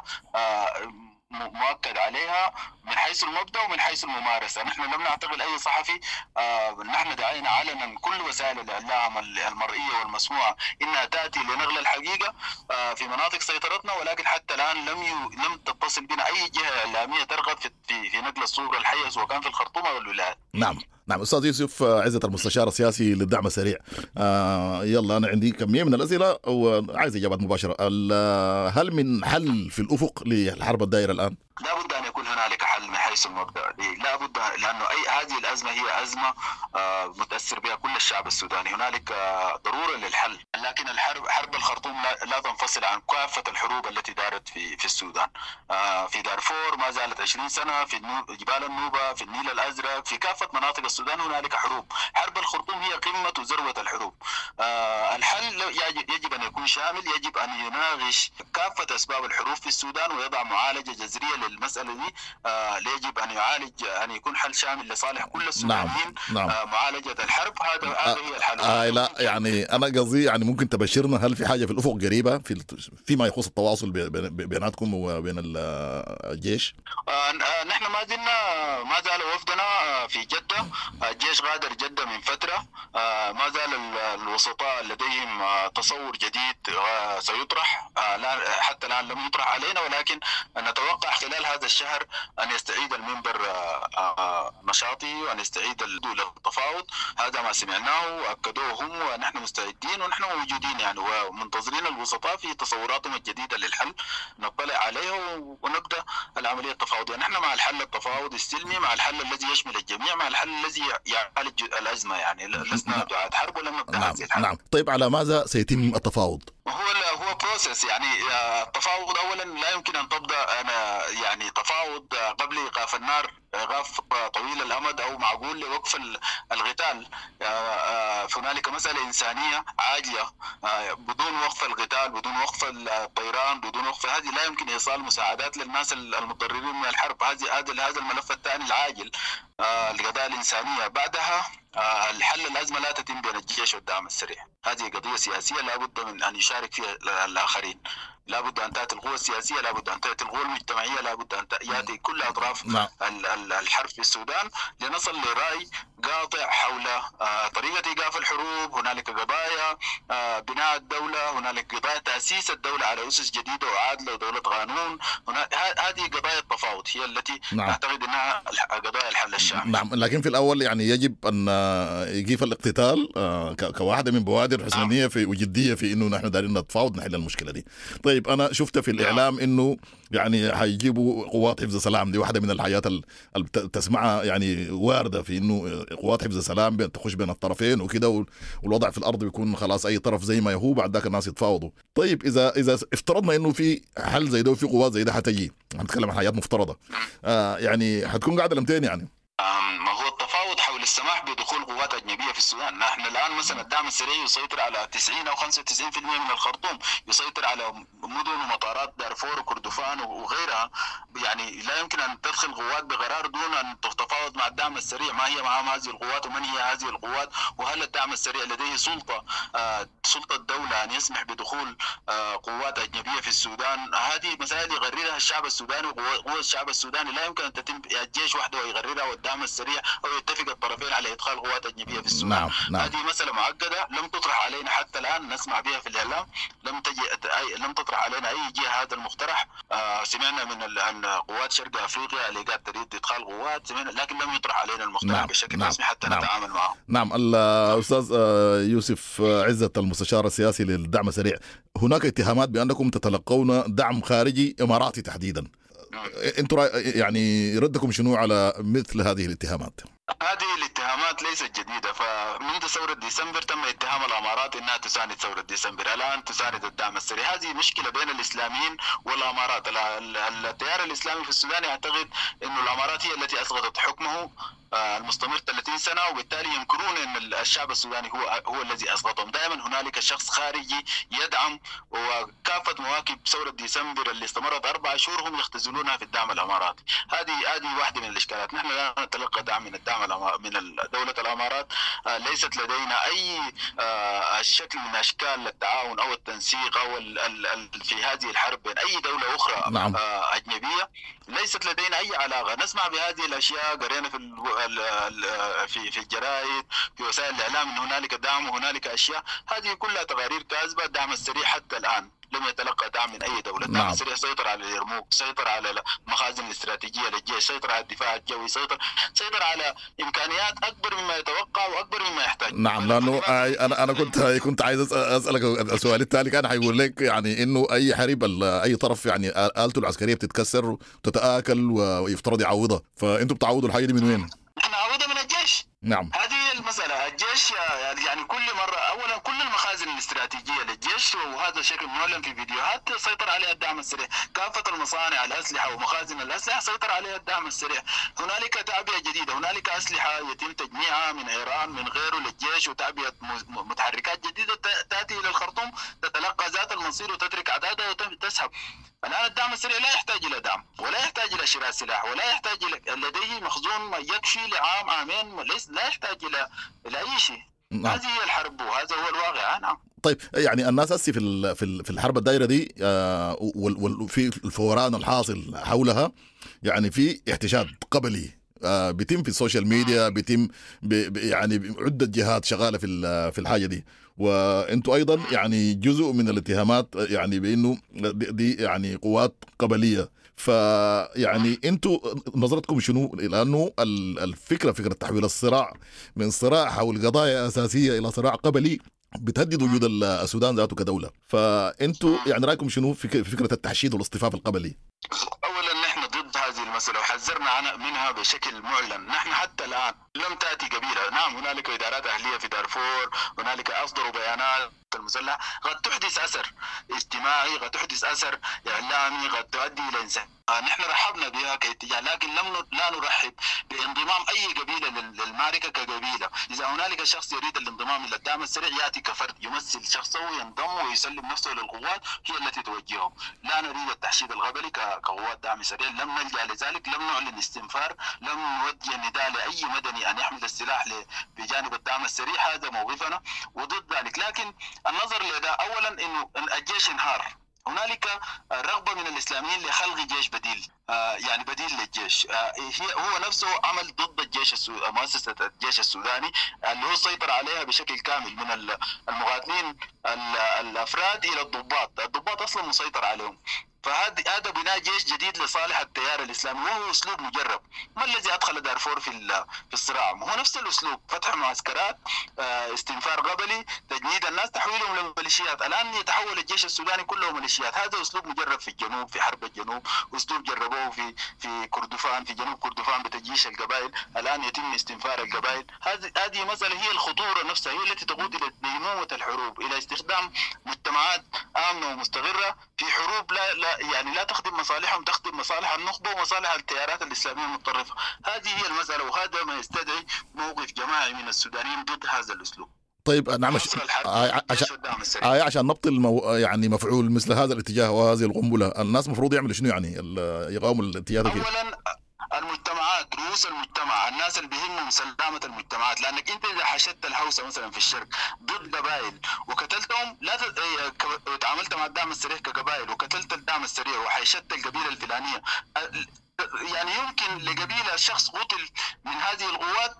مؤكد عليها من حيث المبدأ ومن حيث الممارسة. نحن لم نعتقل أي صحفي. آه نحن دعينا علنا كل وسائل الإعلام المرئية والمسموعة إنها تأتي لنقل الحقيقة آه في مناطق سيطرتنا، ولكن حتى الآن لم ي... لم تتصل بنا أي جهة إعلامية ترغب في في, في نقل الصورة الحية سواء كان في الخرطوم أو الولايات. نعم نعم. أستاذ يوسف عزت المستشار السياسي للدعم السريع، آه يلا أنا عندي كمية من الأسئلة وعايز إجابات مباشرة. هل من حل في الأفق للحرب الدائرة الآن؟ لا بد أن يكون هنالك حل من حيث المبدأ. لا بد، لأنه أي هذه الأزمة هي أزمة آه متأثر بها كل الشعب السوداني. هنالك آه ضرورة للحل، لكن الحرب حرب الخرطوم لا, لا تنفصل عن كافة الحروب التي دارت في في السودان. آه في دارفور ما زالت عشرين سنة، في جبال النوبة، في النيل الأزرق، في كافة مناطق السودان هنالك حروب. حرب الخرطوم هي قمة وذروة الحروب. آه الحل يجب أن يكون شامل، يجب أن يناقش كافة أسباب الحروب في السودان ويضع معالجة جذرية للمسألة دي. آه يجب أن يعالج، أن يكون حل شامل لصالح كل السودانيين. نعم. نعم. آه معالجة الحرب هذا آه هذا هي الحل. آه لا يعني أنا قصدي يعني ممكن تبشرنا هل في حاجة في الأفق قريبة في فيما يخص التواصل بيناتكم وبين الجيش؟ آه نحن ما زلنا ما زال وفدنا في جدة. الجيش غادر جدة من فترة. آه ما زال الوسطاء لديهم آه تصور جديد آه سيطرح. آه لا حتى الآن لم يطرح علينا، ولكن نتوقع خلال هذا الشهر أن يستعيد المنبر نشاطي وأن يستعيد التفاوض. هذا ما سمعناه وأكدوه هم، ونحن مستعدين ونحن موجودين يعني ومنتظرين الوسطاء في تصوراتهم الجديدة للحل نطلع عليه ونبدأ العملية التفاوضية. نحن مع الحل التفاوضي السلمي، مع الحل الذي يشمل الجميع، مع الحل الذي يعالج الأزمة. يعني لسنا دعاة حرب ولم نبدأ نعم. هذه الحرب. نعم. طيب على ماذا سيتم التفاوض؟ هو هو بروسيس يعني. التفاوض اولا لا يمكن ان تبدا انا يعني تفاوض قبل ايقاف النار، ايقاف طويل الامد او معقول لوقف القتال. هنالك مساله انسانيه عاجله، بدون وقف القتال، بدون وقف الطيران، بدون وقف هذه لا يمكن ايصال مساعدات للناس المتضررين من الحرب. هذه هذا هذا الملف الثاني العاجل، القضايا الانسانيه. بعدها الحل الازمه لا تتم بين الجيش والدعم السريع. هذه قضيه سياسيه لا بد من ان يشارك فيها الاخرين. لا بد ان تاتي القوى السياسيه، لا بد ان تاتي القوى المجتمعيه، لا بد ان ياتي كل اطراف نعم. الحرب في السودان لنصل لراي قاطع حول طريقه ايقاف الحروب. هنالك قضايا بناء الدوله، هنالك قضايا تاسيس الدوله على اسس جديده وعادله ودوله قانون. هذه قضايا التفاوض هي التي نعم. نعتقد انها قضايا الحل الشامل. نعم. لكن في الاول يعني يجب ان يقيف الاقتتال كواحده من بوادر حسن النيه في وجديه في انه نحن دارين نتفاوض نحل المشكله دي. طيب انا شفت في الاعلام انه يعني حيجيبوا قوات حفظ السلام، دي واحده من الحاجات اللي تسمعها يعني وارده في انه قوات حفظ السلام تخش بين الطرفين وكده، والوضع في الارض بيكون خلاص اي طرف زي ما هو، بعد ذاك الناس يتفاوضوا. طيب اذا اذا افترضنا انه في حل زي ده وفي قوات زي ده حتجي، هنتكلم عن حاجات مفترضه، آه يعني حتكون قاعده لمتين يعني؟ ما هو التفاوض حول السماح بدخول قوات أجنبية في السودان. نحن الآن مثلا الدعم السريع يسيطر على تسعين أو خمسة وتسعين بالمئة من الخرطوم، يسيطر على مدن ومطارات دارفور وكردفان وغيرها. يعني لا يمكن أن تدخل قوات بقرار دون أن تتفاوض مع الدعم السريع ما هي معهم هذه القوات ومن هي هذه القوات، وهل الدعم السريع لديه سلطة آه سلطة الدولة أن يسمح بدخول آه قوات أجنبية في السودان. هذه مسائل يغررها الشعب السوداني وقوى الشعب السوداني، لا يمكن أن تتم الجيش وحده يغررها والدعم السريع أو يتفق الطرفين على إدخال قوات أجنبية في السودان. نعم. نعم. هذه مسألة معقدة لم تطرح علينا حتى الآن، نسمع بها في الإعلام، لم تجي أي لم تطرح علينا أي جهة هذا المقترح. آه سمعنا من ال... قوات شرق أفريقيا اللي قاعد تريد إدخال قوات، سمعنا لكن لم يطرح علينا المقترح نعم. بشكل نعم. رسمي حتى نعم. نتعامل معه. نعم. الأستاذ يوسف عزت المستشار السياسي للدعم السريع، هناك اتهامات بأنكم تتلقون دعم خارجي إماراتي تحديدا. انتم يعني ردكم شنو على مثل هذه الاتهامات؟ هذه الاتهامات ليست جديدة، فمنذ ثورة ديسمبر تم اتهام الأمارات أنها تساند ثورة ديسمبر، الآن تساند الدعم السريع. هذه مشكلة بين الإسلاميين والأمارات. التيار الإسلامي في السودان يعتقد أن الأمارات هي التي أسقطت حكمه المستمر ثلاثين سنة، وبالتالي ينكرون أن الشعب السوداني هو هو الذي أسقطهم. دائما هنالك شخص خارجي يدعم، وكافة مواكب ثورة ديسمبر اللي استمرت أربع شهور هم يختزلونها في الدعم الأماراتي. هذه هذه واحدة من الإشكالات. نحن لا نتلقى دعم من الدعم من دولة الأمارات. ليست لدينا أي شكل من أشكال التعاون أو التنسيق أو في هذه الحرب بين أي دولة أخرى. نعم. أجنبية. ليست لدينا أي علاقة. نسمع بهذه الأشياء، قرينا في في في الجرائد في وسائل الإعلام أن هنالك دعم وهنالك أشياء. هذه كلها تقارير كاذبة. الدعم السريع حتى الآن لم يتلقى دعم من أي دولة. الدعم السريع سيطر على اليرموك، سيطر على المخازن الاستراتيجية للجيش، سيطر على الدفاع الجوي، سيطر سيطر على إمكانيات أكبر مما يتوقع وأكبر مما يحتاج. نعم. لأنه أنا أنا كنت كنت عايز أسألك السؤال التالي، كان حيقول لك يعني إنه أي حريب أي طرف يعني آلته العسكرية بتتكسر وتتآكل ويفترض يعوضها، فأنتم بتعوضوا الحاجة دي من وين؟ نعوضها من الجيش. نعم. هذه المسألة. الجيش يعني كل مرة أولا كل المخازن الاستراتيجية للجيش، وهذا شكل معلن في فيديوهات، سيطر عليها الدعم السريع. كافة المصانع الأسلحة ومخازن الأسلحة سيطر عليها الدعم السريع. هنالك تعبئة جديدة، هنالك أسلحة يتم تجميعها من إيران من غيره للجيش، وتعبئة متحركات جديدة تأتي إلى الخرطوم تتلقى ذات المصير وتترك عدادها وتسحب. الآن الدعم السريع لا يحتاج إلى دعم، ولا يحتاج إلى شراء سلاح، ولا يحتاج إلى لديه مخزون يكفي لعام عامين، ليس لا يحتاج إلى إلى أي شيء. نعم. هذه هي الحرب وهذا هو الواقع. نعم. طيب يعني الناس هسه في في الحرب الدائره دي آه وفي الفوران الحاصل حولها، يعني في احتشاد قبلي آه بيتم في السوشيال ميديا، بيتم يعني عده جهات شغاله في في الحاجه دي، وانتوا ايضا يعني جزء من الاتهامات يعني بانه دي يعني قوات قبليه. فيعني انتوا نظرتكم شنو؟ لانه الفكره فكره تحويل الصراع من صراع حول قضايا اساسيه الى صراع قبلي بتهدد وجود السودان ذاته كدوله، فانتوا يعني رايكم شنو في فكره التحشيد والاصطفاف القبلي؟ اولا نحن ضد هذه المساله وحذرنا منها بشكل معلن. نحن حتى الان لم تاتي قبيله. نعم هنالك ادارات اهليه في دارفور، هنالك اصدروا بيانات المسلح قد تحدث اثر اجتماعي، قد تحدث اثر اعلامي، قد تؤدي الى انسحاب. نحن رحبنا بها كاتجاه، لكن لم لا نرحب بانضمام اي قبيله للمعركه كقبيله. اذا هنالك شخص يريد الانضمام الى الدعم السريع ياتي كفرد يمثل شخصه وينضم ويسلم نفسه للقوات هي التي توجهه. لا نريد التحشيد القبلي كقوات دعم سريع، لم نلجا لذلك، لم نعلن استنفار، لم نوجه نداء لاي مدني ان يحمل السلاح بجانب الدعم السريع. هذا موقفنا وضد ذلك. لكن النظر لذا اولا انه الجيش انهار. هنالك رغبة من الإسلاميين لخلق جيش بديل، يعني بديل للجيش. هي هو نفسه عمل ضد الجيش السوداني، مؤسسة الجيش السوداني اللي هو سيطر عليها بشكل كامل، من المقاتلين الأفراد إلى الضباط. الضباط أصلا مسيطر عليهم. فهذا هذا بناء جيش جديد لصالح التيار الاسلامي، وهو اسلوب مجرب. ما الذي ادخل دارفور في في الصراع؟ هو نفس الاسلوب، فتح معسكرات، استنفار قبلي، تجنيد الناس، تحويلهم لميليشيات. الان يتحول الجيش السوداني كله ميليشيات. هذا اسلوب مجرب في الجنوب، في حرب الجنوب، اسلوب جربوه في في كردفان، في جنوب كردفان بتجيش القبائل. الان يتم استنفار القبائل. هذه هذه مساله هي الخطوره نفسها، هي التي تقود الى ديمومه الحروب، الى استخدام مجتمعات امنه ومستقره في حروب لا, لا يعني لا تخدم مصالحهم، تخدم مصالح النخبة ومصالح التيارات الإسلامية المتطرفة. هذه هي المسألة، وهذا ما يستدعي موقف جماعي من السودانيين ضد هذا الأسلوب. طيب نعم ش... آه عشان آه عشان نبطل مو... يعني مفعول مثل هذا الاتجاه وهذه القنبلة، الناس مفروض يعملوا شنو يعني يقاوموا الاتجاه ده؟ أولا المجتمعات، رؤوس المجتمع، الناس اللي بيهمهم سلامة المجتمعات، لأنك أنت إذا حشدت الهوسة مثلا في الشرق ضد قبائل وقتلتهم، لا تعاملت مع الدعم السريع كقبائل وقتلت الدعم السريع وحشدت القبيلة الفلانية، يعني يمكن لقبيلة شخص قتل من هذه القوات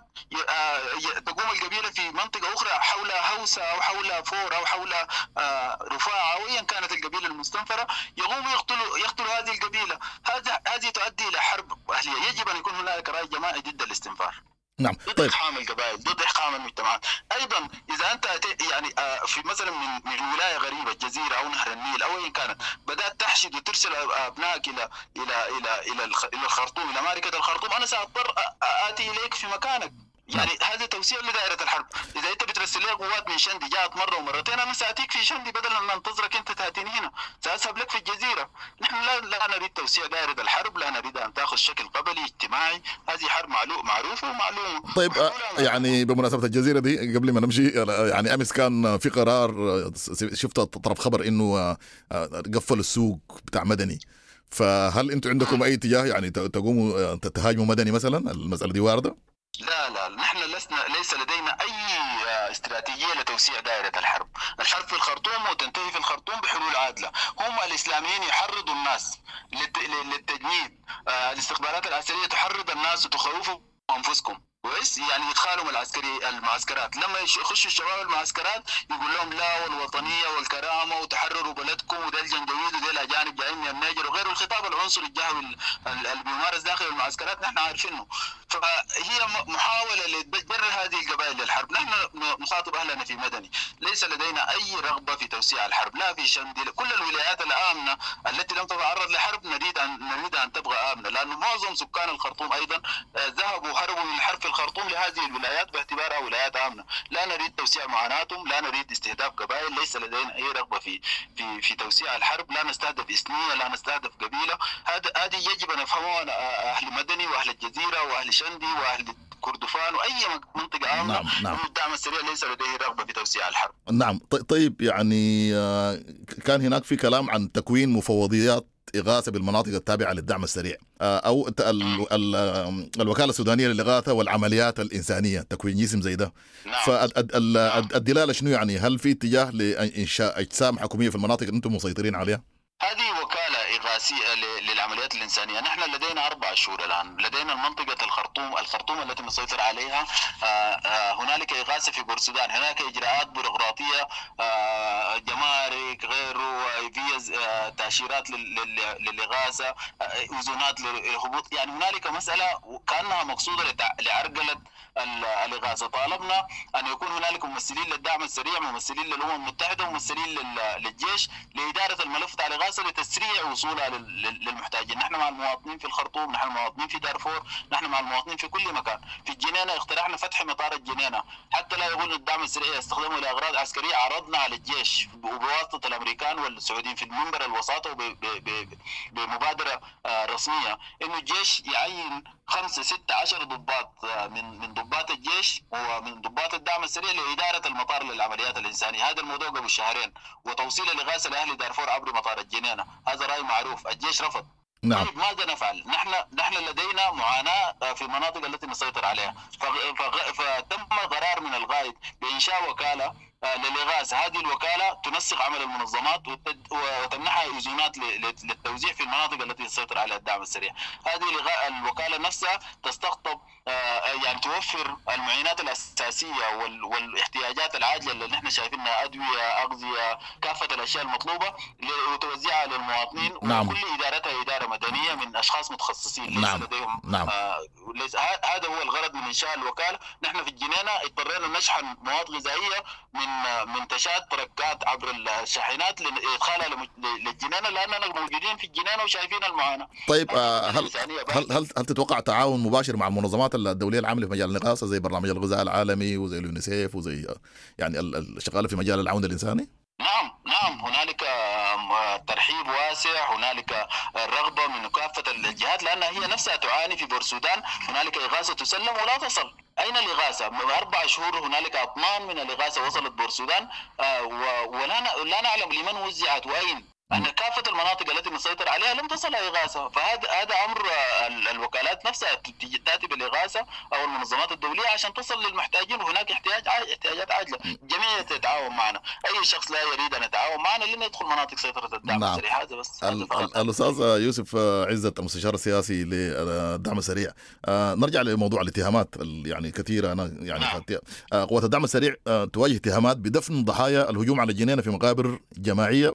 تقوم القبيلة في منطقة أخرى حولها هوسة أو حولها فور أو حولها رفاعة أو أيا كانت القبيلة المستنفرة، يقوم يقتلوا يقتلوا هذه القبيلة. هذا هذه تؤدي إلى حرب أهلية. يجب أن يكون هناك رأي جماعي ضد الاستنفار، نعم. ضد طيب. إقحام القبائل، ضد إقحام المجتمعات. أيضا إذا أنت يعني في مثلا من من ولاية غريبة، الجزيرة أو نهر النيل أو أيا كانت، بدأت تحشد وترسل أبنائك إلى إلى إلى إلى إلى الخرطوم، إلى ماركة الخرطوم، أنا سأضطر آتي إليك في مكانك. يعني هذا توسيع لدائرة الحرب. إذا أنت بترسل لي قوات من شندي جاءت مرة ومرتين، أنا سأتيك في شندي بدل أن أنتظرك أنت تأتيني هنا، سأذهب لك في الجزيرة. نحن لا, لا نريد توسيع دائرة الحرب، لا نريد أن تأخذ شكل قبلي اجتماعي. هذه حرب معروفة ومعلومة. طيب آه يعني بمناسبة الجزيرة دي قبل ما نمشي، يعني أمس كان في قرار، شفت طرف خبر إنه قفل السوق بتاع مدني، فهل أنتم عندكم أي اتجاه يعني تقوموا تهاجموا مدني مثلا؟ المسألة دي واردة؟ لا لا نحن لسنا ليس لدينا أي استراتيجية لتوسيع دائرة الحرب. الحرب في الخرطوم وتنتهي في الخرطوم بحلول عادلة. هم الإسلاميين يحرضوا الناس للتجنيد، الاستخبارات العسكرية تحرض الناس وتخوفهم أنفسكم كويس، يعني يدخلهم العسكري المعسكرات، لما يخشوا الشباب المعسكرات يقول لهم لا والوطنية والكرامة وتحرروا بلدكم وده الجندويد وده الأجانب جايين من النيجر وغيره، الخطاب العنصري الجهوي اللي بيمارس داخل المعسكرات نحن عارفينه. فهي محاولة لجر هذه القبائل للحرب. نحن نخاطب أهلنا في مدني، ليس لدينا أي رغبة في توسيع الحرب، لا في شندي. كل الولايات الآمنة التي لم تتعرض لحرب نريد أن نريد أن تبقى آمنة، لأن معظم سكان الخرطوم أيضا ذهبوا هربوا من الحرب في الخرطوم لهذه الولايات باعتبارها ولايات آمنة. لا نريد توسيع معاناتهم، لا نريد استهداف قبائل، ليس لدينا أي رغبة في في في توسيع الحرب. لا نستهدف إثنية، لا نستهدف قبيلة. هذا هذه يجب أن يفهموها أهل مدني وأهل الجزيرة وأهل شندي وأهل كردفان وأي منطقة آمنة. نعم نعم. الدعم السريع ليس لديه رغبة في توسيع الحرب. نعم. طيب يعني كان هناك في كلام عن تكوين مفوضيات إغاثة بالمناطق التابعة للدعم السريع، أو ال ال الوكالة السودانية للإغاثة والعمليات الإنسانية، تكوين جسم زي ده. نعم. فالدلالة شنو يعني؟ هل في اتجاه لإنشاء أجسام حكومية في المناطق اللي أنتم مسيطرين عليها؟ هذه وكالة إغاثية للعمليات الإنسانية. نحن لدينا أربع شهور الآن. لدينا المنطقة الخرطوم الخرطوم التي نسيطر عليها. هنالك إغاثة في بورسودان، هناك إجراءات بيروقراطية، جمارك غيره، فيز، تأشيرات للإغاثة، أذونات للهبوط. يعني هنالك مسألة كأنها مقصودة لعرقلة الإغاثة. طالبنا أن يكون هنالك ممثلين للدعم السريع، ممثلين للأمم المتحدة، ممثلين للجيش لإدارة الملف بتاع الإغاثة لتسريع وصولها للمحتاجين. نحن مع المواطنين في الخرطوم، نحن المواطنين في دارفور، نحن مع المواطنين في كل مكان. في الجنينة اقترحنا فتح مطار الجنينة حتى لا يقول الدعم السريع يستخدمه لأغراض عسكرية. عرضنا على الجيش وبواسطة الأمريكان والسعوديين في المنبر الوساطة وبمبادرة رسمية إنه الجيش يعين خمسة ستة عشر ضباط من من ضباط الجيش ومن ضباط الدعم السريع لإدارة المطار للعمليات الإنسانية. هذا الموضوع قبل شهرين، وتوصيل الإغاثة لأهل دارفور عبر مطار الجنينة. هذا رأي معروف، الجيش رفض. نعم. طيب ماذا نفعل؟ نحن نحن لدينا معاناة في المناطق التي نسيطر عليها، فتم قرار من القائد بإنشاء وكالة للإغاثة. هذه الوكالة تنسق عمل المنظمات وتمنحها إذونات للتوزيع في المناطق التي يسيطر عليها الدعم السريع. هذه الوكالة نفسها تستقطب يعني توفر المعينات الأساسية والاحتياجات العاجلة اللي نحن شايفينها، أدوية، أغذية، كافة الأشياء المطلوبة، وتوزعها للمواطنين. نعم. وكل إدارتها إدارة مدنية من أشخاص متخصصين ليس نعم. لديهم نعم. آه ليس هذا هو الغرض من إنشاء الوكالة. نحن في الجنينة اضطرينا نشحن مواد غذائية من منتجات تركات عبر الشاحنات لإدخالها للجنينة، لأننا موجودين في الجنينة وشايفين المعاناة. طيب آه هل هل هل هل تتوقع تعاون مباشر مع المنظمات الدولية العاملة في مجال الإغاثة زي برنامج الغذاء العالمي وزي اليونيسيف وزي يعني الشغالة في مجال العون الإنساني؟ نعم نعم هنالك ترحيب واسع، هنالك رغبة من كافة الجهات، لأن هي نفسها تعاني. في بورسودان هنالك إغاثة تسلم ولا تصل. أين الإغاثة؟ أربع شهور هنالك أطنان من الإغاثة وصلت بورسودان، ولا لا نعلم لمن وزعت وأين. أن كافة المناطق التي نسيطر عليها لم تصل إغاثة. فهذا هذا أمر الوكالات نفسها تأتي بالإغاثة أو المنظمات الدولية عشان تصل للمحتاجين، وهناك احتياج احتياجات عاجلة. الجميع تتعاون معنا، أي شخص لا يريد أن يتعاون معنا لن يدخل مناطق سيطرة الدعم نعم. السريع. هذا بس. الأستاذ يوسف عزت المستشار السياسي للدعم السريع، نرجع لموضوع الاتهامات يعني كثيرة. أنا يعني نعم. قوات الدعم السريع تواجه اتهامات بدفن ضحايا الهجوم على الجنينة في مقابر جماعية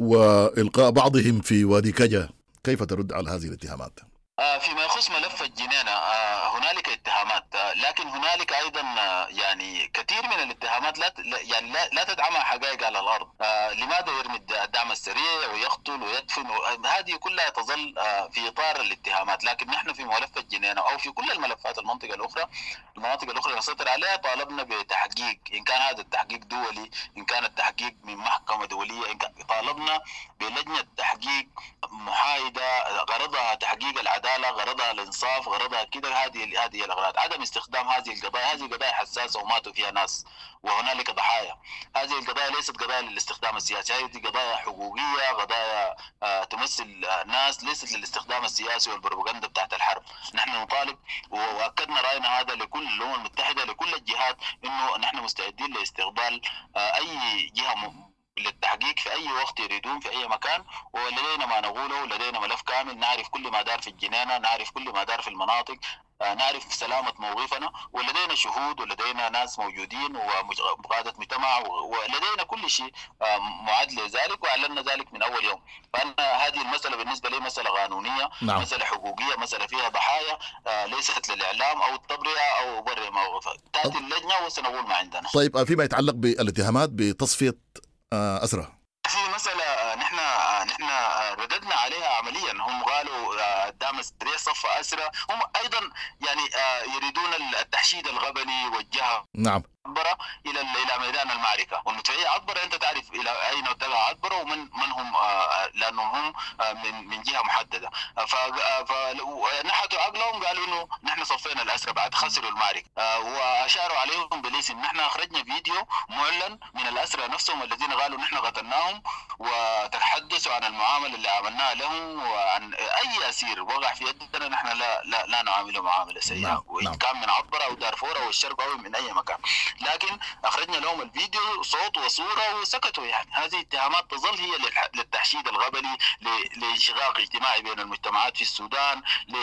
وإلقاء بعضهم في وادي كجا. كيف ترد على هذه الاتهامات؟ فيما يخص ملف الجنينة هنالك اتهامات، لكن هنالك أيضا يعني كثير من الاتهامات لا يعني لا, لا تدعمها حقائق على الأرض. لماذا يرمي الدعم السريع ويقتل ويدفن؟ هذه كلها تظل في إطار الاتهامات. لكن نحن في ملف الجنينة أو في كل الملفات المنطقة الأخرى المناطق الأخرى نسيطر عليها طالبنا بتحقيق، إن كان هذا التحقيق دولي، إن كان التحقيق من محكمة دولية، إن كان طالبنا بلجنة تحقيق محايدة غرضها تحقيق العدالة، غرضها الانصاف، غرضها كده. هذه هذه الاغراض. عدم استخدام هذه القضايا، هذه قضايا حساسه وماتوا فيها ناس وهنالك ضحايا. هذه القضايا ليست قضايا للاستخدام السياسي، هذه قضايا حقوقيه، قضايا آه تمثل ناس، ليست للاستخدام السياسي والبروباغندا بتاعت الحرب. نحن نطالب واكدنا راينا هذا لكل الامم المتحده، لكل الجهات، انه نحن مستعدين لاستقبال آه اي جهه للتحقيق في أي وقت يريدون في أي مكان، ولدينا ما نقوله، لدينا ملف كامل، نعرف كل ما دار في الجنينة، نعرف كل ما دار في المناطق، نعرف سلامة موقفنا، ولدينا شهود ولدينا ناس موجودين وقادة مجتمع، ولدينا كل شيء معد لذلك، وأعلنا ذلك من أول يوم. فأنا هذه المسألة بالنسبة لي مسألة قانونية، نعم. مسألة حقوقية، مسألة فيها ضحايا، ليست للإعلام أو التبرئة أو برئ موقفها. تأتي اللجنة وسنقول ما عندنا. طيب فيما يتعلق بالاتهامات بتصفية أسرى، في مسألة نحن نحن رددنا عليها عمليا. هم قالوا الدعم السريع صف أسرى، هم أيضا يعني يريدون التحشيد الغبني والجهة نعم عطبرة إلى إلى ميدان المعركة. والمدفعية عطبرة أنت تعرف إلى أين اتجه عطبرة ومن من هم، لأنهم هم من من جهة محددة. فنحتوا عقلهم قالوا إنه نحن صفينا الأسرى بعد خسروا المعركة، وأشاروا عليهم بالاسم. نحن أخرجنا فيديو معلن من الأسرى نفسهم الذين قالوا نحن قتلناهم، وتحدثوا عن المعاملة اللي عملناها لهم وعن أي أسير وقع في يدنا نحن لا لا لا نعامله معاملة سيئة، وإن كان من عطبرة أو دارفور أو الشرق أو من أي مكان. لكن أخرجنا لهم الفيديو صوت وصورة وسكتوا. يعني هذه اتهامات تظل هي للتحشيد الغبلي، لانشقاق اجتماعي بين المجتمعات في السودان،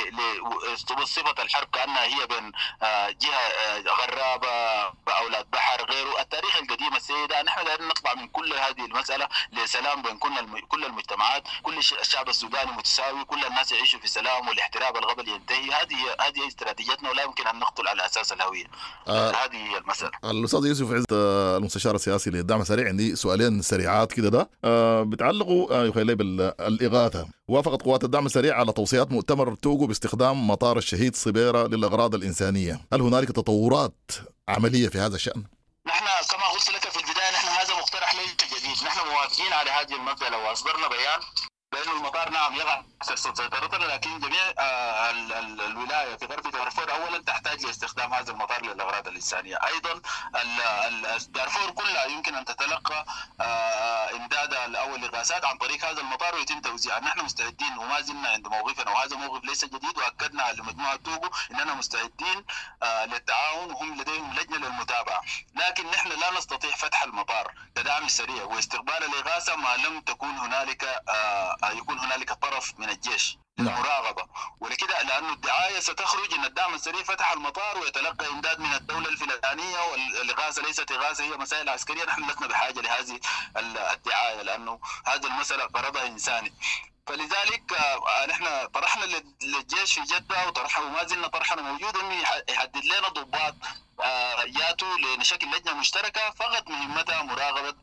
لصفة الحرب كأنها هي بين جهة غرابة أولاد بحر غيره. التاريخ القديم السيدة نحن دائما نطلع من كل هذه المسألة لسلام بين كل المجتمعات، كل الشعب السوداني متساوي، كل الناس يعيشوا في سلام والاحتراب الغبل ينتهي. هذه هذه استراتيجيتنا ولا يمكن أن نقتل على أساس الهوية. آه هذه هي المسألة. الأستاذ يوسف عزت المستشار السياسي للدعم السريع، عندي سؤالين سريعات كده ده آه بتعلقوا آه يخيلي بالإغاثة. وافقت قوات الدعم السريع على توصيات مؤتمر توغو باستخدام مطار الشهيد صبيرة للأغراض الإنسانية. هل هنالك تطورات عملية في هذا الشأن؟ نحن كما قلت لك في البداية نحن هذا مقترح ليس جديد، نحن موافقين على هذه المسألة وأصدرنا بيان بأن المطار نعم يقع تحت سيطرتنا، لكن جميع آه ال ال الولاية في غرب دارفور أولا تحتاج لاستخدام هذا المطار للأغراض الإنسانية. أيضا دارفور كلها يمكن أن تتلقى آه إمداد أو الإغاثات عن طريق هذا المطار ويتم توزيعها. نحن مستعدين وما زلنا عند موقفنا، وهذا موقف ليس جديد، وأكدنا لمجموعة توغو أننا مستعدين آه للتعاون، وهم لديهم لجنة للمتابعة. لكن نحن لا نستطيع فتح المطار كدعم سريع واستقبال الإغاثة ما لم تكون هنالك آه يكون هنالك طرف من الجيش للمراقبة. ولكده لأنه الدعاية ستخرج أن الدعم السريع فتح المطار ويتلقى إمداد من الدولة الفلانية، والإغاثة ليست إغاثة، هي مسائل عسكرية. نحن لسنا بحاجة لهذه الدعاية لأنه هذه المسألة غرضها إنساني. فلذلك نحن طرحنا للجيش في جدة وطرحنا وما زلنا طرحنا موجود انه يحدد لنا ضباط ياتوا لنشكل لجنة مشتركة فقط مهمتها مراقبة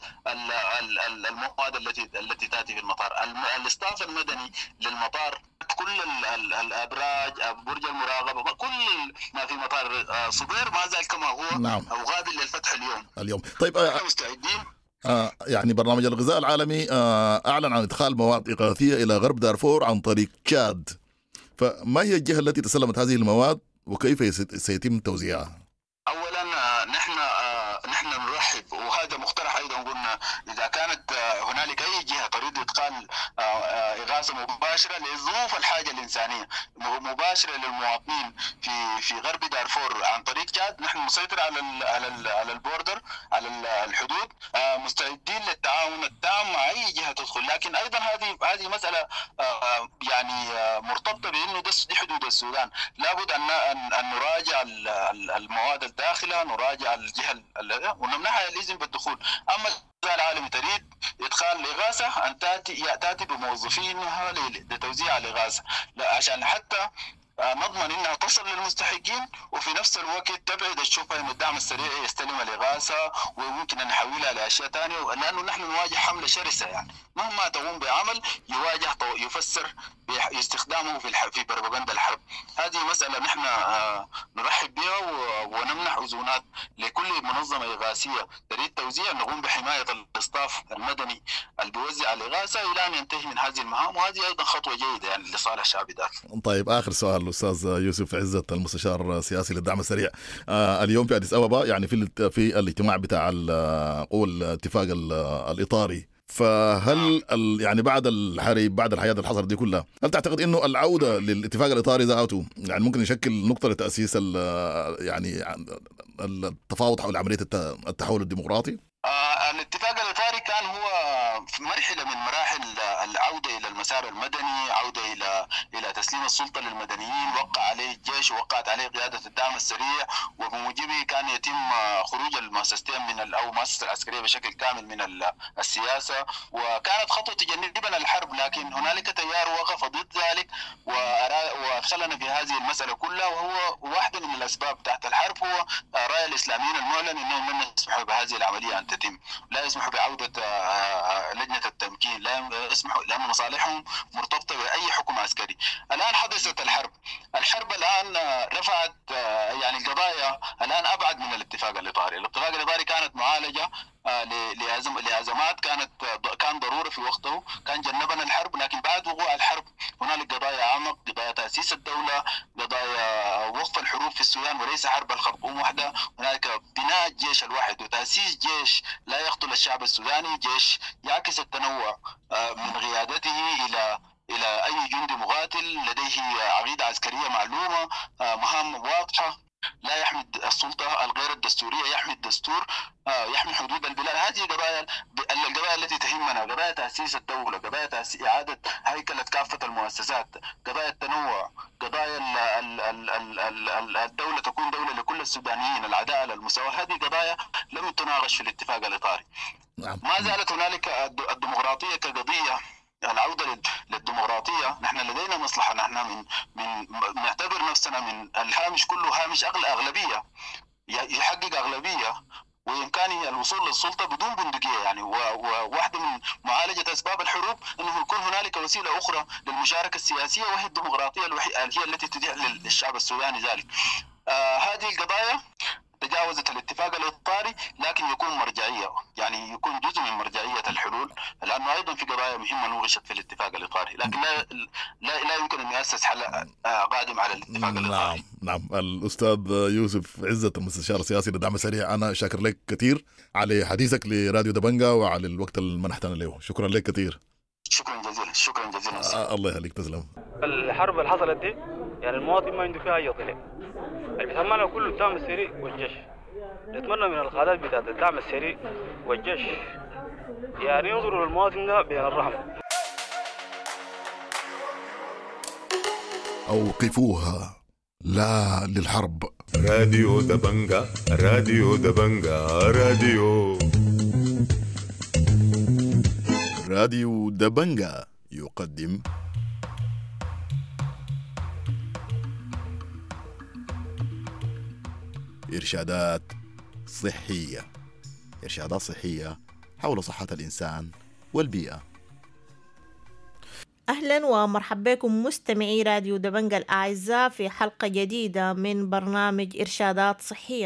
المواد التي التي تاتي في المطار. الاستاف المدني للمطار كل الابراج، برج المراقبة، كل ما في مطار صبير ما زال كما هو، نعم. او قابل للفتح اليوم اليوم طيب نحن مستعدين آه يعني برنامج الغذاء العالمي آه أعلن عن إدخال مواد إغاثية إلى غرب دارفور عن طريق تشاد، فما هي الجهة التي تسلمت هذه المواد وكيف سيتم توزيعها؟ اولا نحن نحن نرحب، وهذا مقترح ايضا قلنا اذا كانت هنالك اي جهه تريد ادخال اغاثه مباشره لظروف الحاجه الانسانيه مباشره للمواطنين في في غرب دارفور عن طريق تشاد، نحن نسيطر على ال على ال على البوردر، على الحدود، مستعدين للتعاون التام مع اي جهه تدخل. لكن ايضا هذه هذه مساله يعني مرتبطه بانه دي حدود السودان، لابد ان ان نراجع المواد الداخله، نراجع الجهه ونمنحها الاذن بالدخول. اما الغذاء العالمي تريد ادخال الاغاثه ان تاتي تاتي بموظفينها لتوزيع الاغاثه، عشان حتى نضمن انها تصل للمستحقين، وفي نفس الوقت تبعد الشبهه انه الدعم السريع يستلم الاغاثه ويمكن ان نحولها لاشياء ثانيه، لانه نحن نواجه حمله شرسه. يعني مهما تقوم بعمل يواجه يفسر باستخدامه في في بروباغندا الحرب. هذه مساله نحن نرحب بها ونمنح اذونات لكل منظمه اغاثيه تريد توزيع، نقوم بحمايه الاصطاف المدني اللي بيوزع الاغاثه الى ان ينتهي من هذه المهام، وهذه ايضا خطوه جيده يعني لصالح الشعب داخل. طيب اخر سؤال الاستاذ يوسف عزت المستشار السياسي للدعم السريع، آه اليوم في اديس ابابا يعني في في الاجتماع بتاع قوى الاتفاق الاطاري، فهل يعني بعد الحرب بعد الحياة اللي حصلت دي كلها، هل تعتقد انه العوده للاتفاق الاطاري ذاته يعني ممكن يشكل نقطه لتاسيس يعني التفاوض حول عمليه التحول الديمقراطي؟ آه الاتفاق الاطاري كان هو في مرحله من مراحل العوده الى المسار المدني، عوده الى الى تسليم السلطه للمدنيين، وقع عليه الجيش ووقعت عليه قياده الدعم السريع، وبموجبه كان يتم خروج المؤسستين من او المؤسسه العسكريه بشكل كامل من السياسه، وكانت خطوه تجنبنا الحرب. لكن هنالك تيار وقف ضد ذلك وادخلنا في هذه المساله كلها، وهو واحده من الاسباب تحت الحرب هو راي الاسلاميين المعلن انهم لن يسمحوا بهذه العمليه ان تتم، لا يسمحوا بعوده لجنه التمكين، لا يسمحوا، لان مصالحهم مرتبطه باي حكم عسكري. الان حدثت الحرب، الحرب الان رفعت يعني القضايا الان ابعد من الاتفاق الاطاري، الاتفاق الاطاري كانت معالجه لازمات كانت كان ضروره في وقته، كان جنبنا الحرب. لكن بعد وقوع الحرب هنالك قضايا اعمق، قضايا تاسيس الدوله، قضايا وقف الحروب في السودان وليس حرب الخرطوم وحده، هنالك بناء الجيش الواحد وتاسيس جيش لا يقتل الشعب السوداني، جيش يعكس التنوع من قيادته الى الى اي جندي مقاتل لديه عقيده عسكريه معلومه، مهام واضحه، لا يحمي السلطة الغير الدستورية، يحمي الدستور، يحمي حدود البلاد. هذه قضايا القضايا التي تهمنا، قضايا تأسيس الدولة، قضايا تأسيس إعادة هيكلة كافة المؤسسات، قضايا التنوع، قضايا الدولة تكون دولة لكل السودانيين، العدالة، المساواة. هذه قضايا لم تناقش في الاتفاق الإطاري. ما زالت هنالك الديمقراطية كقضية، العودة للديمقراطية. نحن لدينا مصلحة، نحن من من نعتبر نفسنا من الهامش كله هامش أغلبية، يحقق أغلبية وإمكانية الوصول للسلطة بدون بندقية يعني. وواحدة من معالجة أسباب الحروب أنه يكون هنالك وسيلة أخرى للمشاركة السياسية، وهي الديمقراطية هي التي تتيح للشعب السوداني ذلك. آه هذه القضايا تجاوزت الاتفاق الإطاري، لكن يكون مرجعية، يعني يكون جزء من مرجعية الحلول، لأنه أيضا في قضايا مهمة نوقشت في الاتفاق الإطاري، لكن لا لا, لا يمكن أن يؤسس حل قادم على الاتفاق الإطاري. نعم نعم. الأستاذ يوسف عزت المستشار السياسي للدعم السريع، أنا شاكر لك كثير على حديثك لراديو دبنجا وعلى الوقت اللي منحتنا له، شكرا لك كثير. شكرا جزيلا. شكرا جزيلا. آه الله يخليك، تسلم. الحرب اللي حصلت دي يعني المواطن ما عنده فيها أي طلع، اللي بيتهمنا كله الدعم السريع والجيش. نتمنى من القادات بتاعت الدعم السريع والجيش يعني ينظروا للمواطن ده بين الرحمة. أوقفوها، لا للحرب. راديو دبنجا، راديو دبنجا، راديو راديو دبنجا يقدم إرشادات صحية، إرشادات صحية حول صحة الإنسان والبيئة. أهلا ومرحبا بكم مستمعي راديو دبنجا الأعزاء في حلقة جديدة من برنامج إرشادات صحية،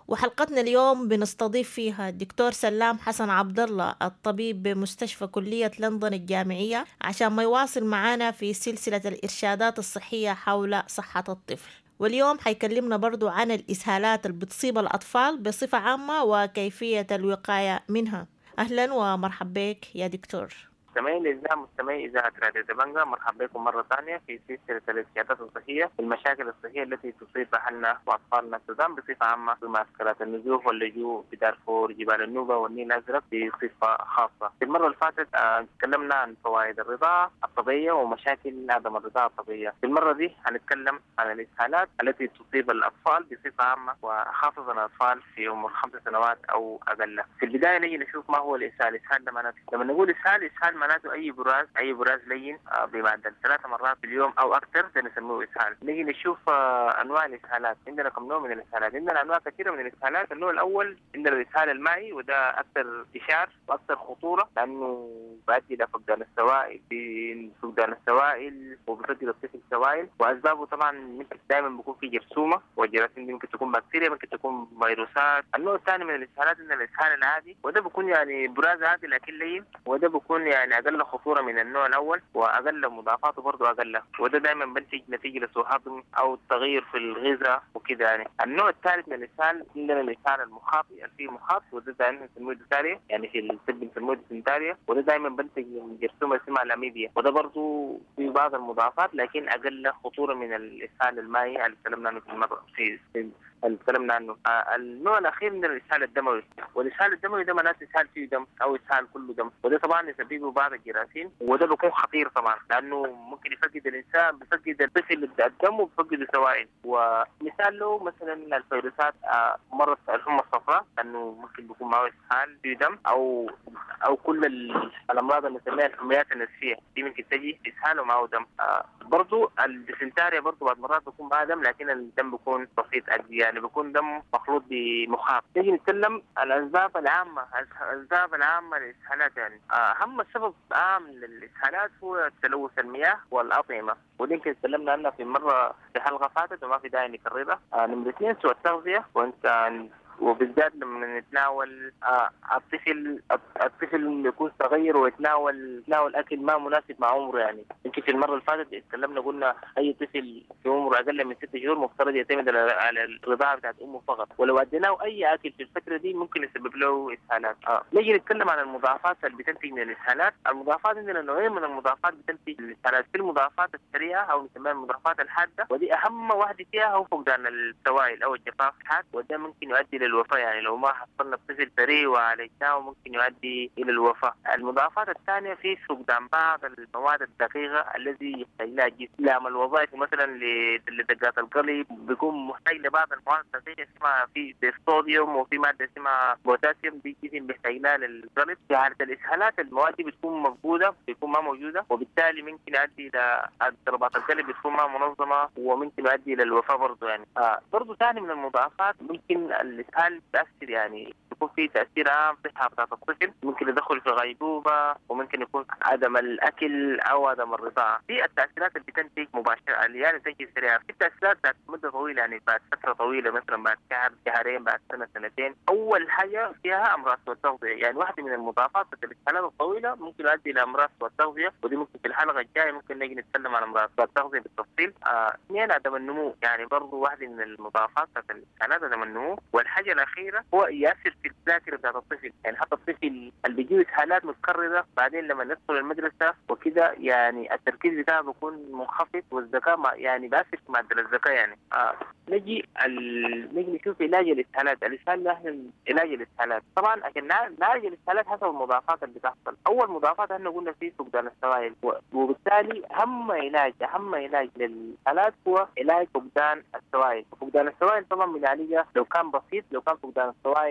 وحلقتنا اليوم بنستضيف فيها الدكتور سلام حسن عبد الله الطبيب بمستشفى كلية لندن الجامعية عشان ما يواصل معنا في سلسلة الإرشادات الصحية حول صحة الطفل. واليوم حيكلمنا برضو عن الإسهالات اللي بتصيب الأطفال بصفة عامة وكيفية الوقاية منها. أهلا ومرحبا بك يا دكتور. مستمعين الإذاعة مستمعي إذاعة راديو دبنجة، مرحبا بكم مرة ثانية في سلسلة الإرشادات الصحية المشاكل الصحية التي تصيب أهلنا وأطفالنا السودان بصفة عامة في معسكرات النزوح واللجوء في دارفور جبال النوبة والنيل الأزرق بصفة خاصة. في المرة اللي فاتت آه تكلمنا عن فوائد الرضاعة الطبيعية ومشاكل عدم الرضاعة الطبيعية. في المرة دي هنتكلم عن الإسهالات التي تصيب الأطفال بصفة عامة وخاصة الأطفال في عمر خمس سنوات أو أقل. في البداية نيجي نشوف ما هو الإسهال. الإسهال ده معناته لما نقول إسهال إسهال معناته أي براز أي براز لين بمعدل ثلاث مرات في اليوم أو أكثر ده نسميه إسهال. نيجي نشوف أنواع الإسهالات. عندنا كم نوع من الإسهالات؟ عندنا أنواع كثيرة من الإسهالات. النوع الأول عندنا الإسهال المائي وده أكثر انتشار وأكثر خطورة لأنه بيؤدي إلى فقدان السوائل فقدان السوائل وبيفقد الطفل السوائل، وأسبابه طبعا ممكن دائما بيكون في جرثومة، والجراثيم دي ممكن تكون بكتيريا ممكن تكون فيروسات. النوع الثاني من الإسهالات عندنا الإسهال العادي وده بيكون يعني براز عادي لكن لين، وده بيكون يعني أقل خطورة من النوع الأول وأقل مضاعفاته برضه أقل، وده دائما بنتج نتيجة لسوء هضم أو تغير في الغذاء وكده يعني. النوع الثالث من الإسهال عندنا الإسهال المخاطي اللي فيه مخاط، وده دائما بنسميه ديساريا يعني في الطب بنسميه ديسنتاريا، وده دائما بنتج من جرثومة اسمها الأميبيا، وده برضه في بعض المضاعفات لكن أقل خطورة من الإسهال المائي اللي تكلمنا عنه في المرة في اللي تكلمنا عنه. آه النوع الأخير من الإسهال الدموي، والإسهال الدموي ده معناته إسهال فيه دم أو إسهال كله دم، وده طبعا يسببه بعض الجراثيم، وده بيكون خطير طبعا لأنه ممكن يفقد الإنسان بيفقد الطفل الدم وبيفقد السوائل. ومثال له مثلا الفيروسات آه مرض الحمى الصفراء لأنه ممكن بيكون معه إسهال فيه دم، أو أو كل الأمراض اللي نسميها الحميات النسفية دي ممكن تجي إسهال ومعه دم. آه برضو الديسنتاريا برضو بعض مرات بيكون معها دم لكن الدم بيكون بسيط يعني بيكون دم مخلوط بمخاط. نيجي نتكلم عن الأسباب العامة. الأسباب العامة للإسهالات يعني أهم سبب عام للإسهالات هو تلوث المياه والأطعمة، ودي يمكن تكلمنا عنها في مرة في حلقة فاتت وما في داعي نكررها. نمرة اثنين سوء التغذية، وأنت وبالذات لما نتناول آه الطفل الطفل يكون صغير ويتناول يتناول اكل ما مناسب مع عمره يعني. يمكن في المره اللي فاتت اتكلمنا قلنا اي طفل في عمره اقل من ست شهور مفترض يعتمد على الرضاعه بتاعت امه فقط، ولو اديناه اي اكل في الفتره دي ممكن يسبب له اسهالات. اه نيجي نتكلم عن المضاعفات اللي بتنتج من الاسهالات. المضاعفات عندنا نوعين من المضاعفات بتنتج من الاسهالات، في المضاعفات السريعه او نسميها المضاعفات الحاده، ودي اهم واحده فيها هو فقدان السوائل او الجفاف الحاد، وده ممكن يؤدي للوفاه يعني لو ما حصلنا الطفل سريع وعالجناه ممكن يؤدي الى الوفاه. المضاعفات الثانيه في فقدان بعض المواد الدقيقه الذي يحتاج لها الجسم لعمل وظائف مثلا لدقات القلب، بيكون محتاج لبعض المواد الدقيقه اسمها في الصوديوم وفي ماده اسمها بوتاسيوم دي الجسم بيحتاج لها للقلب. في حاله الاسهالات المواد دي بتكون مفقوده بتكون ما موجوده، وبالتالي ممكن يؤدي الى ضربات القلب بتكون ما منظمه وممكن يؤدي الى الوفاه برضه يعني. آه برضه ثاني من المضاعفات ممكن الاسهال تأثير يعني يكون في تأثير عام في صحة بتاعت الطفل، ممكن يدخل في غيبوبة وممكن يكون عدم الأكل أو عدم الرضاعة. في التأثيرات اللي بتنتج مباشرة يعني تنتج سريعة، في تأثيرات بعد مدة طويلة يعني بعد فترة طويلة مثلا بعد شهر شهرين بعد سنة سنتين. أول حاجة فيها أمراض سوء التغذية، يعني واحدة من المضاعفات الإسهالات الطويلة ممكن يؤدي إلى أمراض سوء التغذية، ودي ممكن في الحلقة الجاية ممكن نجي نتكلم عن أمراض سوء التغذية بالتفصيل. اثنين آه عدم النمو، يعني برضه واحدة من المضاعفات الإسهالات عدم النمو. والحاجة الأخيرة هو يأثر في الذاكرة بتاعت الطفل، يعني حتى الطفل اللي بيجيه إسهالات متكررة بعدين لما يدخل المدرسة وكذا يعني التركيز بتاعه بيكون منخفض والذكاء يعني بيأثر في معدل الذكاء يعني. آه. نجي ال... نجي نشوف علاج الإسهالات. الإسهال نحن علاج الإسهالات طبعا عشان نعالج الإسهالات حسب المضاعفات اللي بتحصل. أول مضاعفات احنا قلنا فيه فقدان السوائل، وبالتالي أهم علاج أهم علاج للإسهالات هو علاج فقدان السوائل. فقدان السوائل طبعا بنعالجها لو كان بسيط، لو كان فقدان السوائل بسيط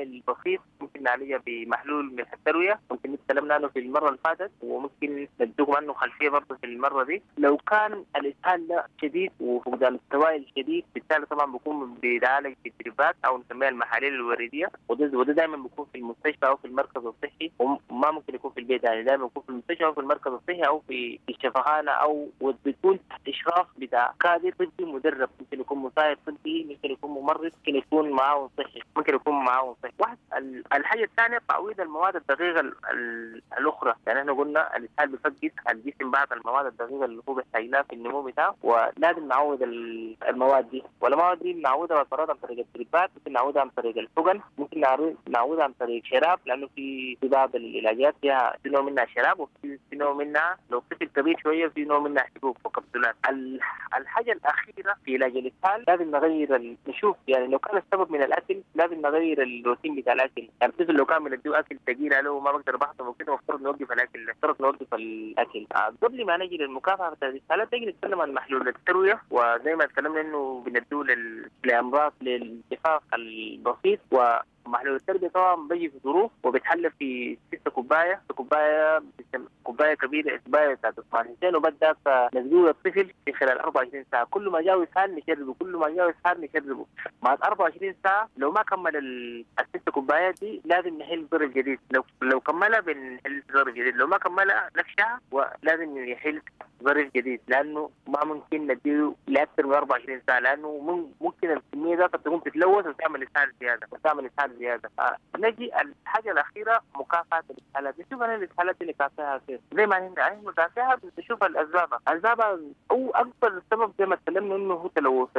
بسيط ممكن نعالجها بمحلول ملح التروية، ممكن نتكلمنا عنه في المرة اللي فاتت وممكن ندوكم عنه خلفية برضه في المرة دي. لو كان الإسهال ده شديد وفقدان السوائل شديد بالتالي طبعا بيكون بيتعالج بالدريبات أو نسميها المحاليل الوردية، وده وده دائما بيكون في المستشفى أو في المركز الصحي وما ممكن يكون في البيت، يعني دائما بيكون في المستشفى أو في المركز الصحي أو في الشفخانة أو وبتكون تحت إشراف بتاع كادر طبي مدرب، ممكن يكون مساعد طبي، ممكن يكون ممرض، ممكن يكون معاون صحي، ممكن يكون معاون صحي. واحد الحاجة الثانية تعويض المواد الدقيقة الأخرى، يعني احنا قلنا الإسهال بيفقد الجسم بعض المواد الدقيقة اللي هو بيحتاج لها في النمو بتاعه، ولازم نعوض المواد دي، والمواد دي نعوضها بطريقة عن طريق التريبات، ممكن نعوضها عن طريق الحقن، ممكن نعوضها عن طريق شراب، لأنه في في بعض العلاجات فيها في نوع منها شراب وفي في نوع منها لو طفل كبير شوية في نوع منها حبوب وكبسولات. الحاجة الأخيرة في علاج الإسهال لازم نغير نشوف، يعني لو كان السبب من الأكل لازم نغير الروتين بتاع الأكل، يعني الطفل لو كان بنديه أكل ثقيل عليه وما بقدر بحثه وكده مفترض نوقف الأكل، مفترض نوقف الأكل. قبل ما نجي للمكافحة بتاع الإسهالات نجي نتكلم عن محلول التروية، وزي ما تكلمنا إنه بنديه لأمراض للانتفاخ البسيط، و محلول التربية طبعا بيجي في ظروف وبيتحلى في ستة كوباية، كوباية كوباية كبيرة كوباية بتاعت اثنين وبدأ نزول الطفل في خلال أربعة وعشرين ساعة، كل ما جاء إسهال نشربه، كل ما جاء إسهال نشربه. بعد أربعة وعشرين ساعة لو ما كمل الست كوبايات دي لازم نحل ضرب جديد، لو لو كملها بنحل ضرب جديد، لو ما كملها نكشها ولازم يحل ضرب جديد، لأنه ما ممكن نديه لأكثر من أربعة وعشرين ساعة، لأنه ممكن الكمية ذاتها تقوم تتلوث وتعمل إسهال زيادة وتعمل إسهال زيادة. آه. نجي الحاجة الأخيرة مكافحة الإسهالات، نشوف أنا الإسهالات اللي نكافحها كيف، زي ما نحن نكافحها نشوف الأسباب، الأسباب أو أكبر سبب زي ما تكلمنا إنه هو تلوث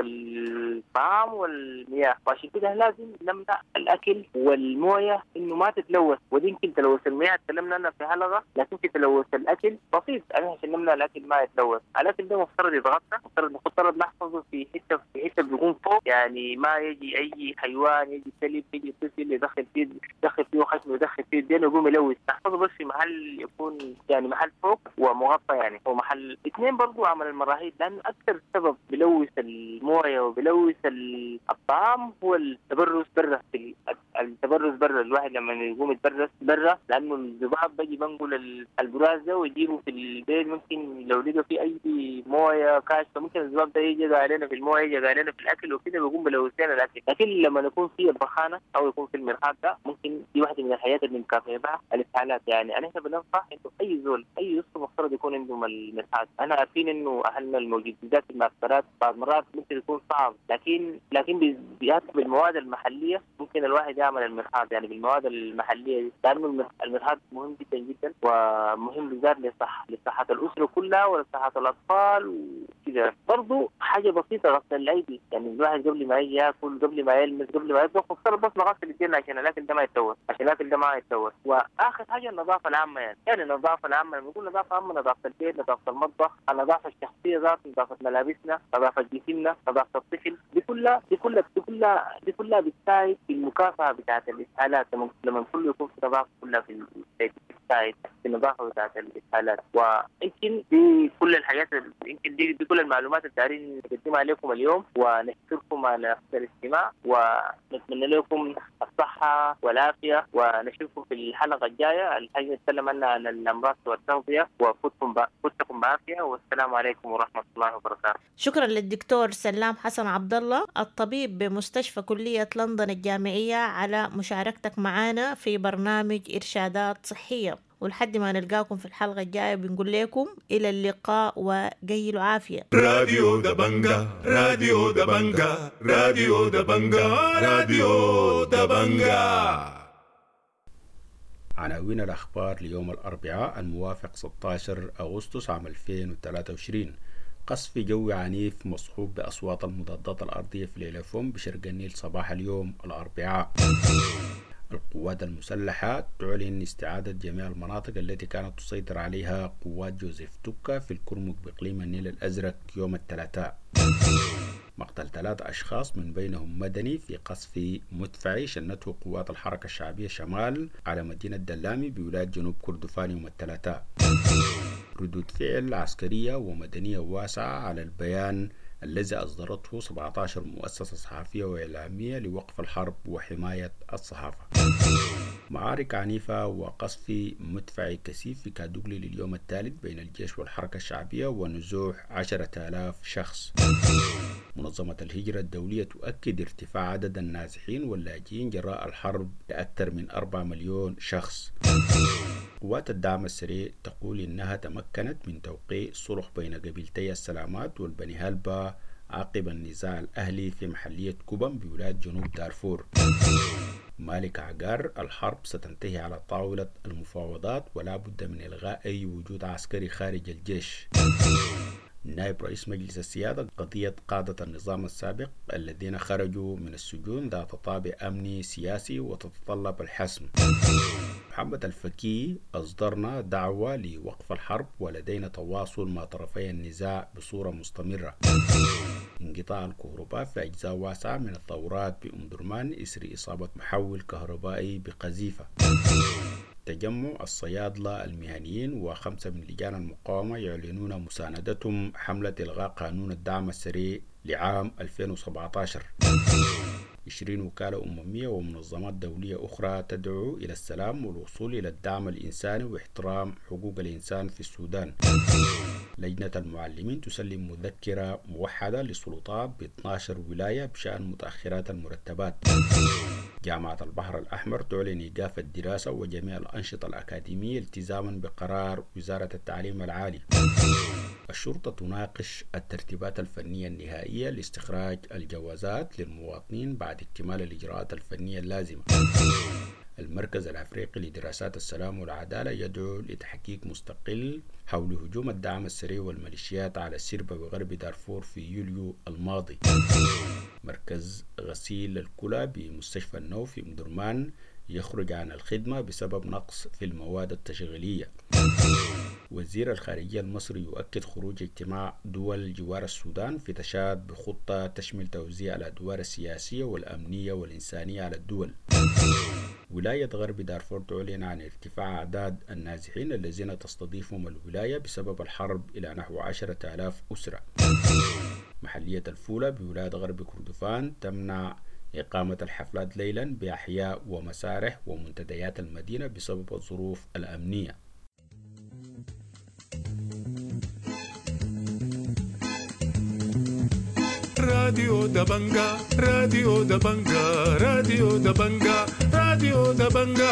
الطعام والمياه، وعشان كده لازم نمنع الأكل والموية إنه ما تتلوث، ودي يمكن تلوث المياه تكلمنا عنها في حلقة، لكن في تلوث الأكل بسيط، أنا عشان نمنع الأكل ما يتلوث، الأكل ده مفترض يتغطى، مفترض مفترض نحفظه في حتة في حتة بيكون فوق، يعني ما يجي أي حيوان يجي سلب يجي طفل يدخل فيه يدخل فيه خشم يدخل فيه الدين ويقوم يلوث، نحفظه بس في محل يكون يعني محل فوق ومغطى، يعني هو محل. اثنين برضو عمل المراحيض، لأنه أكثر سبب بلوث الموية وبلوث الطعام هو التبرز برا، التبرز برا، الواحد لما يقوم يتبرز برا، لأنه الذباب بيجي بنقول البراز ده ويجيبه في البيت، ممكن لو لقى في أي موية كاشفة ممكن الذباب ده يجي علينا في الموية يجي علينا في الأكل وكده بيقوم بلوثين الأكل، لكن لما يكون في البخانة أو يكون في المرحاض ده ممكن دي واحدة من الحاجات اللي نكافح بها الإسهالات. يعني أنا إحنا بننصح إنه أي زول أي يسطو مفترض يكون عندهم المرحاض، أنا عارفين إنه أهلنا الموجودين بالذات في المعسكرات بعض مرات ممكن يكون صعب، لكن لكن بيأتي بالمواد المحلية ممكن الواحد يعمل المرحاض، يعني بالمواد المحلية، لأنه المرحاض مهم جدا جدا ومهم بالذات لصح لصحة الأسرة كلها ولصحة الأطفال وكذا. برضو حاجة بسيطة غسل الأيدي، يعني الواحد قبل ما يجي ياكل قبل ما يلمس قبل ما يطبخ مفترض بس نغسل ايدينا عشان الاكل ده ما يتلوث، عشان الاكل ده ما يتلوث. واخر حاجه النظافه العامه، يعني يعني النظافه العامه لما نقول نظافه عامه نظافه البيت، نظافه المطبخ، النظافه الشخصيه ذات، نظافه ملابسنا، نظافه جسمنا، نظافه الطفل، دي كلها دي كلها دي كلها دي كلها بتساعد في المكافحه بتاعه الاسهالات، لما لما كله يكون في نظافه كلها في البيت بتساعد في النظافه بتاعه الاسهالات. ويمكن دي كل الحاجات، يمكن دي, دي كل المعلومات اللي دايرين نقدمها عليكم اليوم، ونشكركم على الاستماع ونتمنى لكم الصحة والعافية، ونشوفكم في الحلقة الجاية الحاجة نتكلم عنها عن الأمراض والتغذية، وفوتكم فوتكم بعافية، والسلام عليكم ورحمة الله وبركاته. شكرا للدكتور سلام حسن عبد الله الطبيب بمستشفى كلية لندن الجامعية على مشاركتك معنا في برنامج إرشادات صحية، ولحد ما نلقاكم في الحلقة الجاية بنقول لكم إلى اللقاء وجيلوا عافية. راديو دبنجا راديو دبنجا راديو دبنجا راديو دبنجا. عناوين الأخبار ليوم الأربعاء الموافق ستة عشر أغسطس عام ألفين وثلاثة وعشرين. قصف جوي عنيف مصحوب بأصوات المضادات الأرضية في العلفون بشرق النيل صباح اليوم الأربعاء. القوات المسلحة تعلن استعادة جميع المناطق التي كانت تسيطر عليها قوات جوزيف توكا في الكرمك بإقليم النيل الأزرق يوم الثلاثاء. مقتل ثلاثة أشخاص من بينهم مدني في قصف مدفعي شنته قوات الحركة الشعبية شمال على مدينة دلامي بولاية جنوب كردفان يوم الثلاثاء. ردود فعل عسكرية ومدنية واسعة على البيان الذي أصدرته سبعة عشر مؤسسة صحفية وإعلامية لوقف الحرب وحماية الصحافة. معارك عنيفة وقصف مدفعي كثيف في كادوغلي لليوم الثالث بين الجيش والحركة الشعبية ونزوح عشرة آلاف شخص. منظمة الهجرة الدولية تؤكد ارتفاع عدد النازحين واللاجئين جراء الحرب لأكثر من أربعة مليون شخص. قوات الدعم السريع تقول إنها تمكنت من توقيع صلح بين قبيلتي السلامات والبني هلبة عقب النزاع الأهلي في محلية كوبان بولاية جنوب دارفور. مالك عقار: الحرب ستنتهي على طاولة المفاوضات ولا بد من إلغاء أي وجود عسكري خارج الجيش. نائب رئيس مجلس السيادة: قضية قادة النظام السابق الذين خرجوا من السجون ذات طابع أمني سياسي وتتطلب الحسم. محمد الفكي: أصدرنا دعوة لوقف الحرب ولدينا تواصل مع طرفي النزاع بصورة مستمرة. انقطاع الكهرباء في أجزاء واسعة من الثورات بأم درمان إثر إصابة محول كهربائي بقذيفة. تجمع الصيادلة المهنيين وخمسة من لجان المقاومة يعلنون مساندتهم حملة إلغاء قانون الدعم السريع لعام ألفين وسبعة عشر. عشرين وكالة أممية ومنظمات دولية أخرى تدعو إلى السلام والوصول إلى الدعم الإنساني واحترام حقوق الإنسان في السودان. لجنة المعلمين تسلم مذكرة موحدة للسلطات ب اثنتي عشرة ولاية بشأن متأخرات المرتبات. جامعة البحر الأحمر تعلن إيقاف الدراسة وجميع الأنشطة الأكاديمية التزاما بقرار وزارة التعليم العالي. الشرطة تناقش الترتيبات الفنية النهائية لاستخراج الجوازات للمواطنين بعد اكتمال الإجراءات الفنية اللازمة. المركز الأفريقي لدراسات السلام والعدالة يدعو لتحقيق مستقل حول هجوم الدعم السريع والميليشيات على السربة وغرب دارفور في يوليو الماضي. مركز غسيل الكلى بمستشفى النو في أم درمان يخرج عن الخدمة بسبب نقص في المواد التشغيلية. وزير الخارجية المصري يؤكد خروج اجتماع دول جوار السودان في تشاد بخطة تشمل توزيع الأدوار السياسية والأمنية والإنسانية على الدول. ولاية غرب دارفور تعلن عن ارتفاع أعداد النازحين الذين تستضيفهم الولاية بسبب الحرب إلى نحو عشرة آلاف أسرة. محلية الفولة بولاية غرب كردفان تمنع إقامة الحفلات ليلا بأحياء ومسارح ومنتديات المدينة بسبب الظروف الأمنية. راديو دبنجا راديو دبنجا راديو دبنجا راديو دبنجا.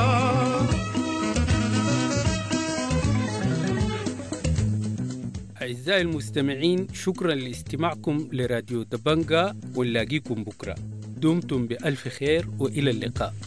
أعزائي المستمعين، شكرا لاستماعكم لراديو دبنجا، ونلاقيكم بكرة. دمتم بألف خير وإلى اللقاء.